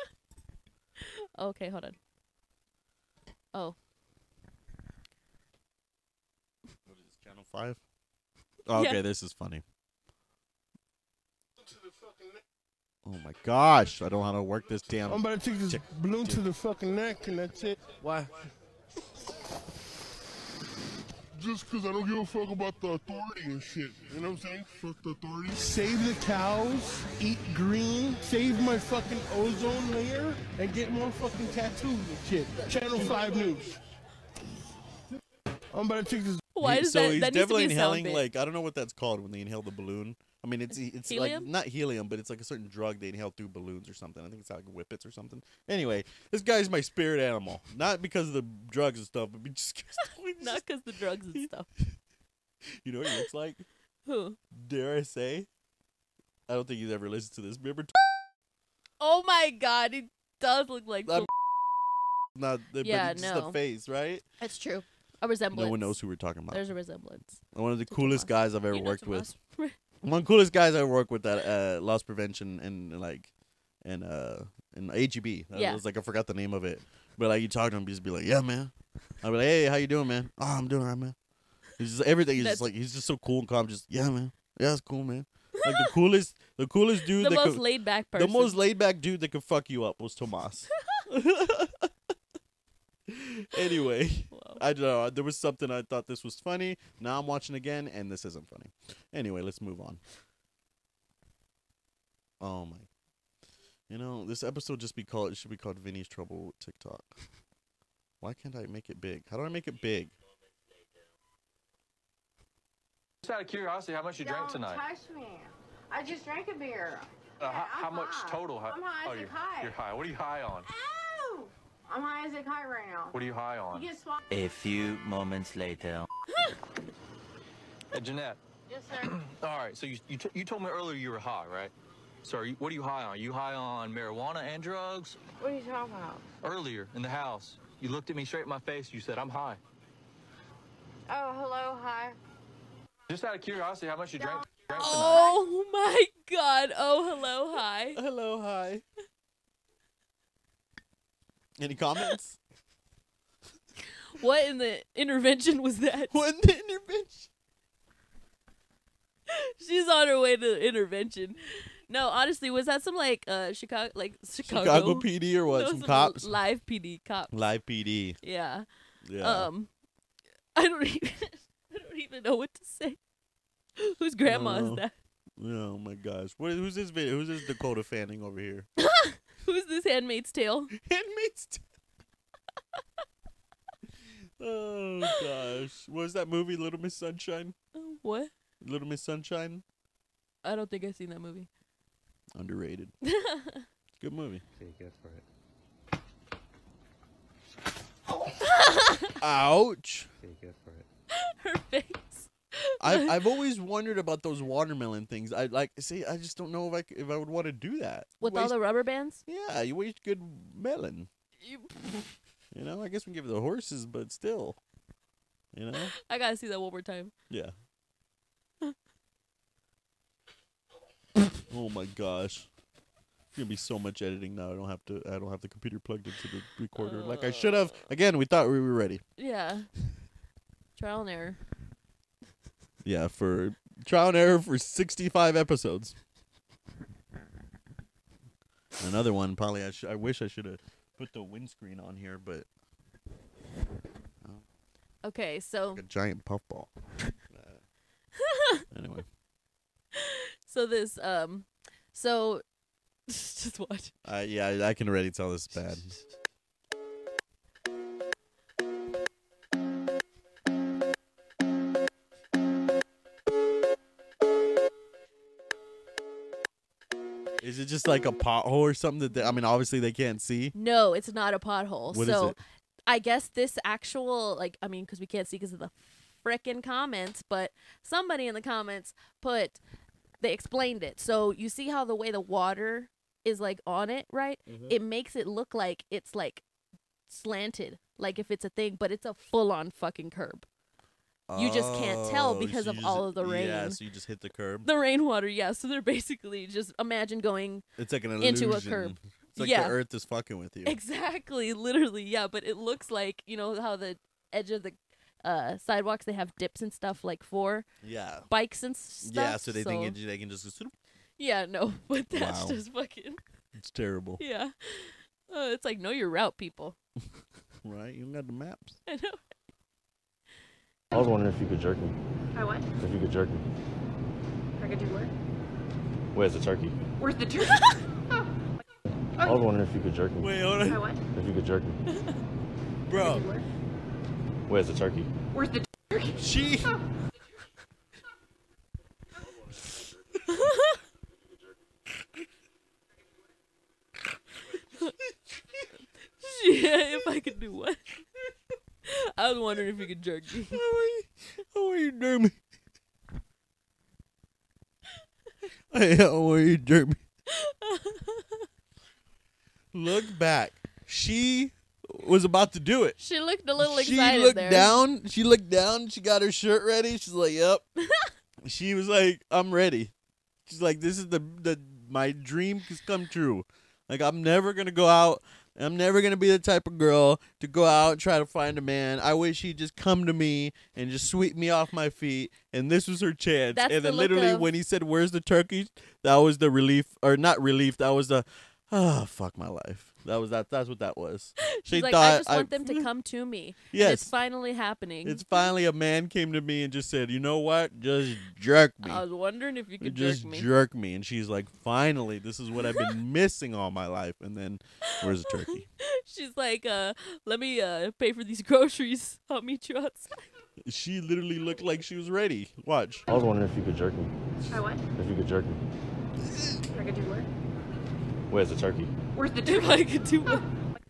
Okay, hold on. Oh, What is this, Channel Five? Okay, Yeah. this is funny. Oh my gosh, I don't know how to work this damn. I'm about to take this Tick, balloon tick. to the fucking neck, and that's it. Why? Just because I don't give a fuck about the authority and shit. You know what I'm saying? Fuck the authority. Save the cows, eat green, save my fucking ozone layer, and get more fucking tattoos and shit. Channel five News. I'm about to take this. Why He- does so that? he's That needs to definitely be a sound inhaling bit. like I don't know what that's called when they inhale the balloon. I mean, it's it's Helium? like not helium, but it's like a certain drug they inhale through balloons or something. I think it's like whippets or something. Anyway, this guy's my spirit animal, not because of the drugs and stuff, but just 'cause the way he Not just- because the drugs and stuff. you know what he looks like? Who? Dare I say? I don't think he's ever listened to this. Remember? Oh my god, it does look like. I'm so- Not the, Yeah, but it's just the no. face, right? It's true. A resemblance. No one knows who we're talking about. There's a resemblance. One of the to coolest Tomas. guys I've ever You know worked with. Tomas. One of the coolest guys I worked with at uh, loss prevention and like and uh and A G B. That Yeah. was like I forgot the name of it, but like you talk to him, he's be like, "Yeah, man." I'd be like, "Hey, how you doing, man?" "Oh, I'm doing alright, man." He's just everything. He's just That's- like he's just so cool and calm. Just yeah, man. Yeah, it's cool, man. Like the coolest, the coolest dude. The that most could, laid back the person. most laid back dude that could fuck you up was Tomas. Anyway. Wow. I don't know. There was something I thought this was funny. Now I'm watching again, and this isn't funny. Anyway, let's move on. Oh my! You know, this episode just be called. It should be called Vinny's Trouble with TikTok. Why can't I make it big? How do I make it big? Just out of curiosity, how much you drank tonight? Don't touch me. I just drank a beer. Uh, how, I'm how much high. total? How, I'm high oh, as a you're, kite. you're high. What are you high on? Ow! I'm high as a kite right now. What are you high on? You get swat. A few moments later. Hey, Jeanette. Yes, sir. All right, so you you, t- you told me earlier you were high, right? So are you, what are you high on? Are you high on marijuana and drugs? What are you talking about? Earlier in the house, you looked at me straight in my face. You said, "I'm high." Oh, hello, hi. Just out of curiosity, how much you drank, drank tonight? Oh my god. Oh, hello, hi. Hello, hi. Any comments? What in the intervention was that? What in the intervention? She's on her way to intervention. No, honestly, was that some like uh Chicago like Chicago, Chicago P D or what? No, Some cops? Live P D cops. Live P D. Yeah. Yeah. Um I don't even I don't even know what to say. Whose grandma Oh. is that? Oh my gosh. What, who's this video? Who's this Dakota fanning over here? Who's this Handmaid's Tale? Handmaid's Tale. Oh gosh. What was that movie, Little Miss Sunshine? Oh, what? Little Miss Sunshine? I don't think I've seen that movie. Underrated. Good movie. Okay, go for it. Ouch. Okay, go for it. Her face. I've I've always wondered about those watermelon things. I like see. I just don't know if I c- if I would want to do that. With all Waste- the rubber bands? yeah, you waste good melon. You, You know, I guess we give it the horses, but still, you know, I gotta see that one more time. yeah. Oh my gosh, it's gonna be so much editing now. I don't have to. I don't have the computer plugged into the recorder like I should have. Again, we thought we were ready. Yeah. Trial and error. Yeah, for trial and error for sixty-five episodes. Another one, probably. I, sh- I wish I should have put the windscreen on here, but Okay, so like a giant puffball. Anyway, so this um so just watch. uh, yeah, I, I can already tell this is bad. Is it just like a pothole or something that they, I mean, obviously they can't see? No, it's not a pothole. What is so it? I guess this actual like I mean because we can't see because of the frickin' comments, but somebody in the comments put they explained it. So you see how the way the water is like on it, right? Mm-hmm. It makes it look like it's like slanted, like if it's a thing, but it's a full on fucking curb. You just can't tell Oh, because so of you all just- of the rain. Yeah, so you just hit the curb. The rainwater, yeah. So they're basically just imagine going It's like an into illusion. a curb. It's like Yeah. the earth is fucking with you. Exactly, literally, yeah. But it looks like you know how the edge of the uh, sidewalks, they have dips and stuff like for Yeah. bikes and stuff. Yeah, so they think it, they can just. Yeah, no, but that's Wow. just fucking. It's terrible. Yeah. Uh, it's like, know your route, people. Right? You got the maps. I know. I was wondering if you could jerk me. I what? If you could jerk me. I could do what? Where's the turkey? Where's the turkey? Oh. I was wondering if you could jerk me. Wait, hold I on. what? If you could jerk me. I could do Bro, what? Where's the turkey? Where's the turkey? she. Yeah, if I could do what? I was wondering if you could jerk me. How are you, how are you doing me? Hey, how are you doing me? Look back. She was about to do it. She looked a little She excited looked there. down. She looked down. She got her shirt ready. She's like, "Yep." She was like, "I'm ready." She's like, "This is the the my dream has come true. Like, I'm never gonna go out. I'm never gonna be the type of girl to go out and try to find a man. I wish he'd just come to me and just sweep me off my feet." And this was her chance. That's and the then look literally of- when he said, "Where's the turkey?" That was the relief, or not relief. That was the, oh fuck my life. That was that. That's what that was. She's She like, thought I just want them to come to me. And Yes. it's finally happening. It's finally a man came to me and just said, "You know what? Just jerk me. I was wondering if you could just jerk me. jerk me." And she's like, "Finally, this is what I've been missing all my life." And then, where's the turkey? She's like, uh, let me uh pay for these groceries. I'll meet you outside. She literally looked like she was ready. Watch. I was wondering if you could jerk me. I what? If you could jerk me. I could do what? Where's the turkey? Where's the If turkey? I could do what?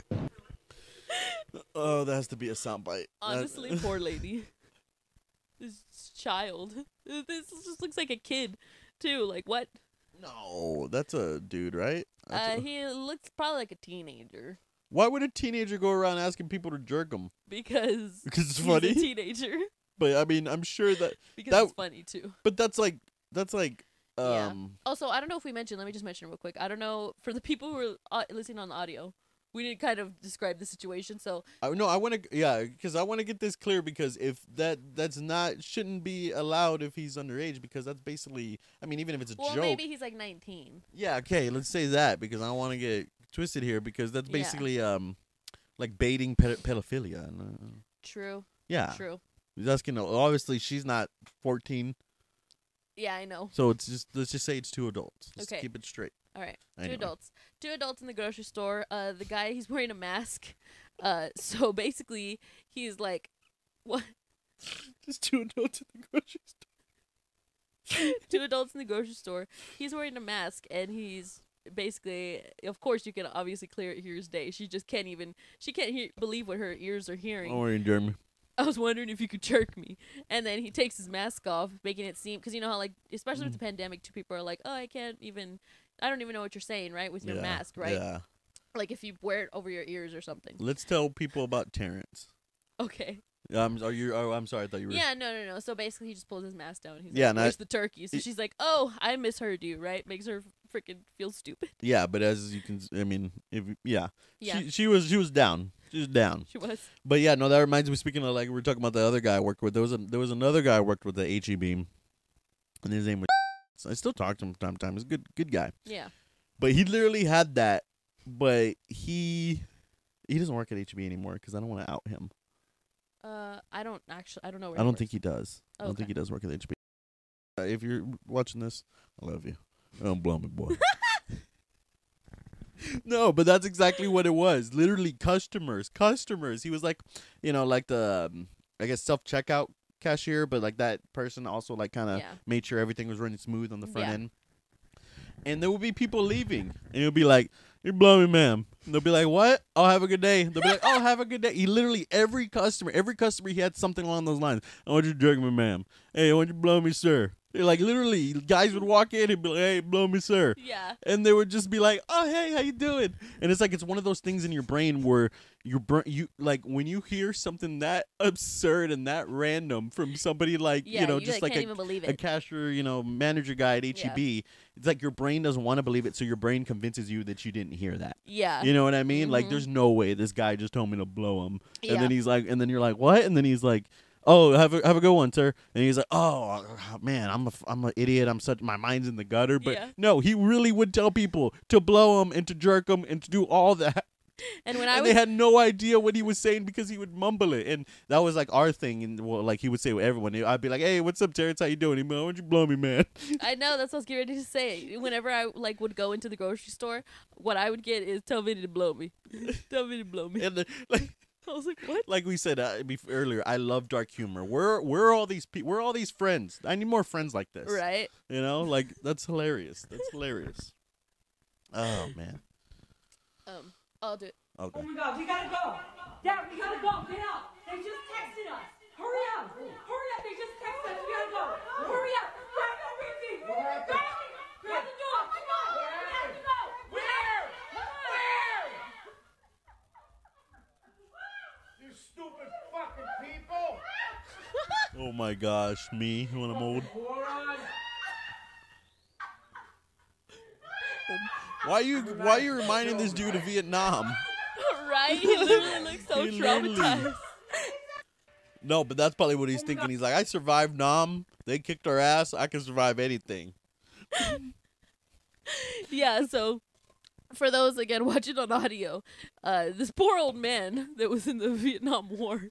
Oh, that has to be a soundbite. Honestly, poor lady. This child. This just looks like a kid, too. Like, what? No, that's a dude, right? That's Uh, a- he looks probably like a teenager. Why would a teenager go around asking people to jerk him? Because, Because it's he's funny. a teenager. But I mean, I'm sure that Because that. it's funny, too. But that's like that's like Yeah. um. Also, I don't know if we mentioned, let me just mention real quick. I don't know, for the people who are uh, listening on the audio, we need to kind of describe the situation. So, I, no, I want to, yeah, because I want to get this clear because if that that's not shouldn't be allowed if he's underage because that's basically, I mean, even if it's a well, joke. maybe he's like nineteen. Yeah, okay, let's say that because I don't want to get twisted here because that's Yeah. basically um, like baiting ped- pedophilia. And, uh, True. yeah, True. he's asking. Obviously, she's not fourteen, Yeah, I know. so it's just let's just say it's two adults. Let's Okay. keep it straight. All right. Anyway. Two adults. Two adults in the grocery store. Uh, the guy, he's wearing a mask. Uh, so basically, he's like, what? Just two adults in the grocery store. Two adults in the grocery store. He's wearing a mask, and he's basically, of course, you can obviously clear it here's day. She just can't even, she can't hear, believe what her ears are hearing. Don't worry, Jeremy. I was wondering if you could jerk me. And then he takes his mask off, making it seem, because you know how, like, especially with the pandemic, two people are like, oh, I can't even, I don't even know what you're saying, right? With your Yeah, mask, right? Yeah. Like if you wear it over your ears or something. Let's tell people about Terrence. Okay. Um, are you? Oh, I'm sorry. I thought you were. Yeah, no, no, no. So basically, he just pulls his mask down. And he's Yeah, like, and I- "Where's the turkey?" So it- she's like, "Oh, I misheard you." Right? Makes her freaking feel stupid. Yeah, but as you can, I mean, if yeah, Yeah. She, she was she was down. She was down. She was. But yeah, no, that reminds me. Speaking of like, we were talking about the other guy I worked with. There was a there was another guy I worked with at H E B, and his name was. I still talk to him from time to time. He's a good good guy. Yeah. But he literally had that, but he he doesn't work at H E B anymore because I don't want to out him. Uh, I don't actually. I don't know. Where I he don't works. think he does. I don't Okay. think he does work at H E B. Uh, if you're watching this, I love you. Don't blow me, boy. No, but that's exactly what it was. Literally, customers, customers. He was like, you know, like the, um, I guess, self checkout cashier, but like that person also like kind of Yeah. made sure everything was running smooth on the front Yeah. end. And there would be people leaving, and he'll be like, "You're blowing me, ma'am." And they'll be like, "What? Oh, have a good day." They'll be like, "Oh, have a good day." He literally every customer, every customer, he had something along those lines. "I want you to jerk me, ma'am." "Hey, I want you to blow me, sir." They're like literally, guys would walk in and be like, "Hey, blow me, sir." Yeah. And they would just be like, "Oh, hey, how you doing?" And it's like it's one of those things in your brain where your brain, you like when you hear something that absurd and that random from somebody like Yeah, you know you, just like, like can't a, even believe a it. cashier, you know, manager guy at H E B. It's like your brain doesn't want to believe it, so your brain convinces you that you didn't hear that. Yeah. You know what I mean? Like, Mhm. there's no way this guy just told me to blow him. And Yeah. then he's like, and then you're like, what? And then he's like, Oh, have a have a good one, sir. And he's like, oh man, I'm a I'm an idiot. I'm such my mind's in the gutter. But Yeah. no, he really would tell people to blow him and to jerk him and to do all that. And when I And was they had no idea what he was saying because he would mumble it, and that was like our thing. And well, like he would say with everyone, I'd be like, "Hey, what's up, Terrence? How you doing?" He'd be like, "Why don't you blow me, man?" I know that's what I was getting ready to say. Whenever I like would go into the grocery store, what I would get is tell Vinny to blow me. Tell Vinny to blow me. And the, like, I was like, what? like we said uh, bef- earlier, I love dark humor. We're we're all these pe- we're all these friends. I need more friends like this. Right? You know, like that's hilarious. That's hilarious. Oh man. Um, I'll do it. Okay. Oh my God, we gotta go. Dad, we gotta go. Get out. They just texted us. Hurry up. Hurry up. They just texted us. We gotta go. Hurry up. Grab the Ricky. Grab Grab the dog. Come on. We have to go. Where? Where? You stupid fucking people! Oh my gosh, me when I'm old. Why you why are you reminding this dude of Vietnam? Right? He literally looks so He literally- traumatized. No, but that's probably what he's thinking. He's like, I survived Nam. They kicked our ass. I can survive anything. Yeah, so for those again watching on audio, uh, this poor old man that was in the Vietnam War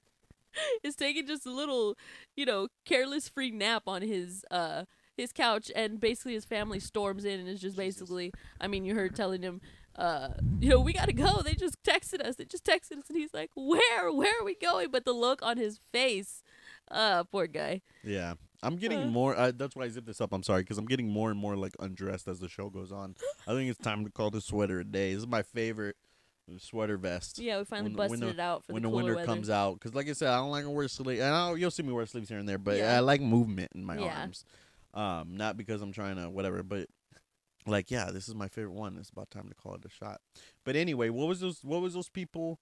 is taking just a little, you know, careless free nap on his uh his couch, and basically his family storms in and is just basically, I mean, you heard telling him, uh, you know, we gotta go. They just texted us. They just texted us, and he's like, where? Where are we going? But the look on his face, uh, poor guy. Yeah. I'm getting Uh. more. Uh, that's why I zipped this up. I'm sorry, because I'm getting more and more like undressed as the show goes on. I think it's time to call the sweater a day. This is my favorite sweater vest. Yeah, we finally When- busted when the- it out for when the the cooler winter weather. comes out. Because like I said, I don't like to wear sleeves. And I'll, you'll see me wear sleeves here and there, but Yeah. I like movement in my Yeah. arms. Um, not because I'm trying to whatever, but like yeah, this is my favorite one. It's about time to call it a shot. But anyway, what was those? What was those people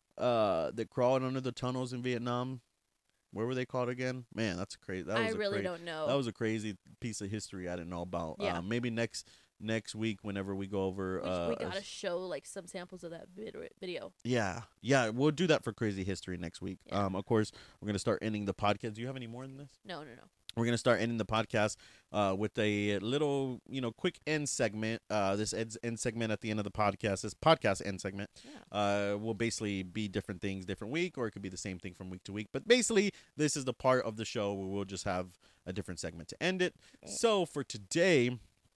uh, that crawled under the tunnels in Vietnam? Where were they called again? Man, that's crazy. That I was a really cra- don't know. That was a crazy piece of history I didn't know about. Yeah. Uh, maybe next next week, whenever we go over. We, uh, we a gotta s- show like some samples of that vid- video. yeah, yeah, we'll do that for crazy history next week. Um, of course, we're gonna start ending the podcast. Do you have any more than this? No, no, no. We're gonna start ending the podcast uh, with a little, you know, quick end segment. Uh, this ed- end segment at the end of the podcast, this podcast end segment, uh, will basically be different things, different week, or it could be the same thing from week to week. But basically, this is the part of the show where we'll just have a different segment to end it. So for today,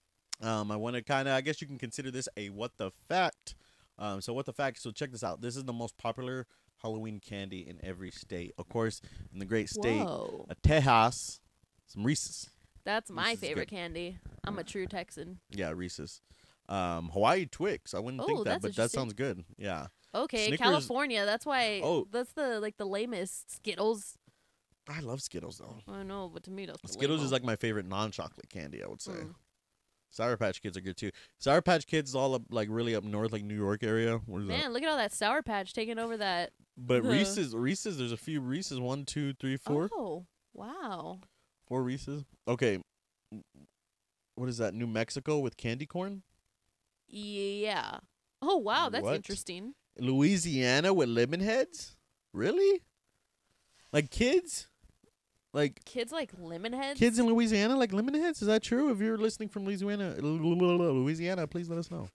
um, I want to kind of, I guess you can consider this a what the fact. Um, so what the fact? So check this out. This is the most popular Halloween candy in every state. Of course, in the great state Whoa. of Tejas. Some Reese's. That's my Reese's is favorite good. candy. I'm a true Texan. Yeah, Reese's. Um, Hawaii Twix. I wouldn't Oh, think that, that's but that interesting. sounds good. Yeah. Okay, Snickers- California. That's why. Oh. That's the like the lamest Skittles. I love Skittles though. I know, but to me that's the Skittles lame-o. is like my favorite non-chocolate candy. I would say. Mm. Sour Patch Kids are good too. Sour Patch Kids is all up like really up north, like New York area. What is that? Man, look at all that Sour Patch taking over that. But the- Reese's, Reese's, there's a few Reese's. One, two, three, four. Oh, wow. Four Reese's. Okay. What is that? New Mexico with candy corn? Yeah. Oh wow, that's What? interesting. Louisiana with lemon heads? Really? Like kids? Like Kids like lemon heads. kids in Louisiana like lemon heads? Is that true? If you're listening from Louisiana, Louisiana, please let us know.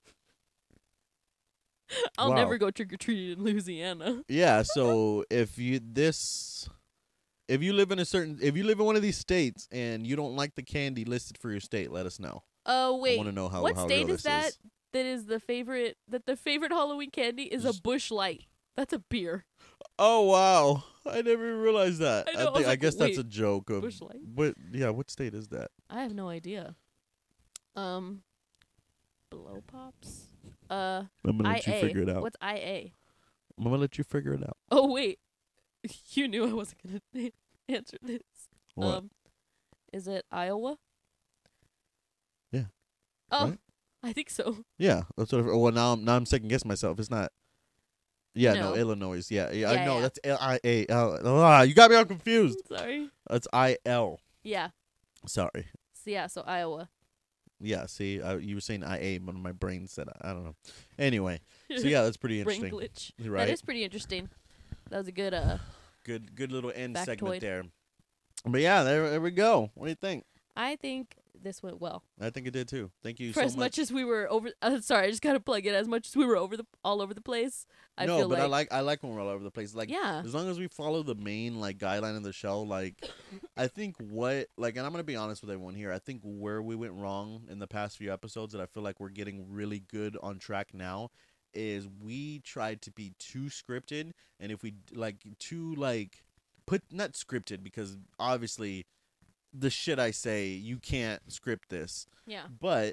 I'll Wow. never go trick or treating in Louisiana. Yeah, so if you this if you live in a certain if you live in one of these states and you don't like the candy listed for your state, let us know. Oh wait. wanna know how- What how state real is this that? is. That is the favorite. That the favorite Halloween candy is a Bush Light. That's a beer. Oh wow. I never even realized that. I know, I was think I like, guess that's wait, a joke of Busch Light? But yeah, what state is that? I have no idea. Um, blow pops. Uh, I'm gonna let you I A. figure it out. What's I A? I'm gonna let you figure it out. Oh wait, you knew I wasn't gonna answer this. What? Um, is it Iowa? Yeah. Oh, Right? I think so. Yeah, that's what. I, well, now I'm now I'm second guessing myself. It's not. Yeah, no, No. Illinois. Yeah, yeah, Yeah, I know. yeah. That's L I A L. Ah, you got me all confused. Sorry. That's I L. Yeah. Sorry. So yeah. So Iowa. Yeah, see, I, you were saying I A, but my brain said I don't know. Anyway, so yeah, that's pretty Brain interesting. glitch. Right? That is pretty interesting. That was a good uh, Good, good little end Factoid. segment there. But yeah, there, there we go. What do you think? I think this went well. I think it did too. Thank you For so as much as we were over, uh, sorry, I just gotta plug it. As much as we were over the all over the place, I no, feel but like, I like I like when we're all over the place. Like, Yeah. as long as we follow the main like guideline of the show, like, I think what like, and I'm gonna be honest with everyone here. I think where we went wrong in the past few episodes, that I feel like we're getting really good on track now, is we tried to be too scripted, and if we like too like put not scripted because obviously the shit I say you can't script this. Yeah. But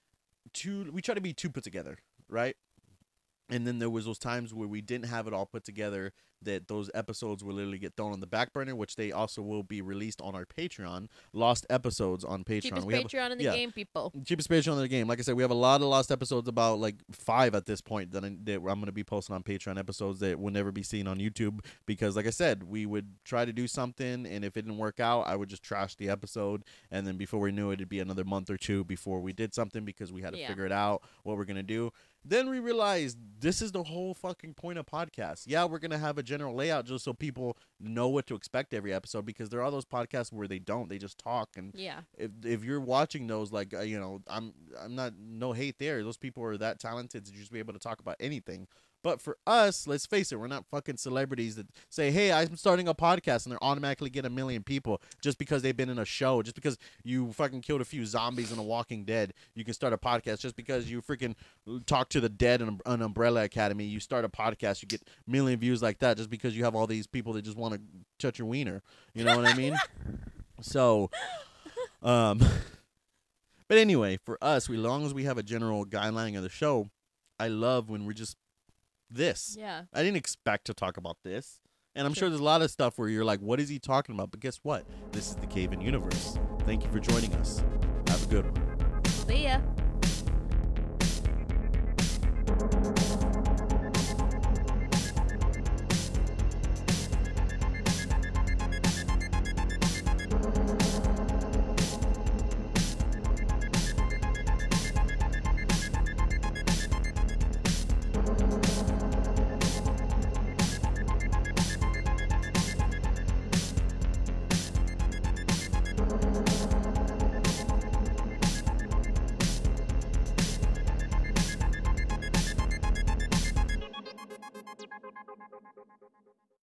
too we try to be too put together, right? And then there was those times where we didn't have it all put together, that those episodes will literally get thrown on the back burner, which they also will be released on our Patreon. Lost episodes on Patreon. cheapest we have, Patreon in the yeah, game, people. cheapest Patreon in the game. Like I said, we have a lot of lost episodes, about like five at this point, that, I, that I'm going to be posting on Patreon, episodes that will never be seen on YouTube. Because like I said, we would try to do something, and if it didn't work out, I would just trash the episode. And then before we knew it, it'd be another month or two before we did something, because we had to Yeah. figure it out, what we're going to do. Then we realized this is the whole fucking point of podcasts. Yeah, we're going to have a general layout just so people know what to expect every episode, because there are those podcasts where they don't. They just talk. And Yeah. if if you're watching those, like, uh, you know, I'm I'm not, no hate there. Those people are that talented to just be able to talk about anything. But for us, let's face it, we're not fucking celebrities that say, hey, I'm starting a podcast, and they're automatically get a million people just because they've been in a show. Just because you fucking killed a few zombies in The Walking Dead, you can start a podcast. Just because you freaking talk to the dead in an Umbrella Academy, you start a podcast, you get a million views like that just because you have all these people that just want to touch your wiener. You know what I mean? So, um, but anyway, for us, as long as we have a general guideline of the show, I love when we're just this. Yeah. I didn't expect to talk about this. And I'm Sure. sure there's a lot of stuff where you're like, what is he talking about? But guess what? This is the Cave-In Universe. Thank you for joining us. Have a good one. See ya.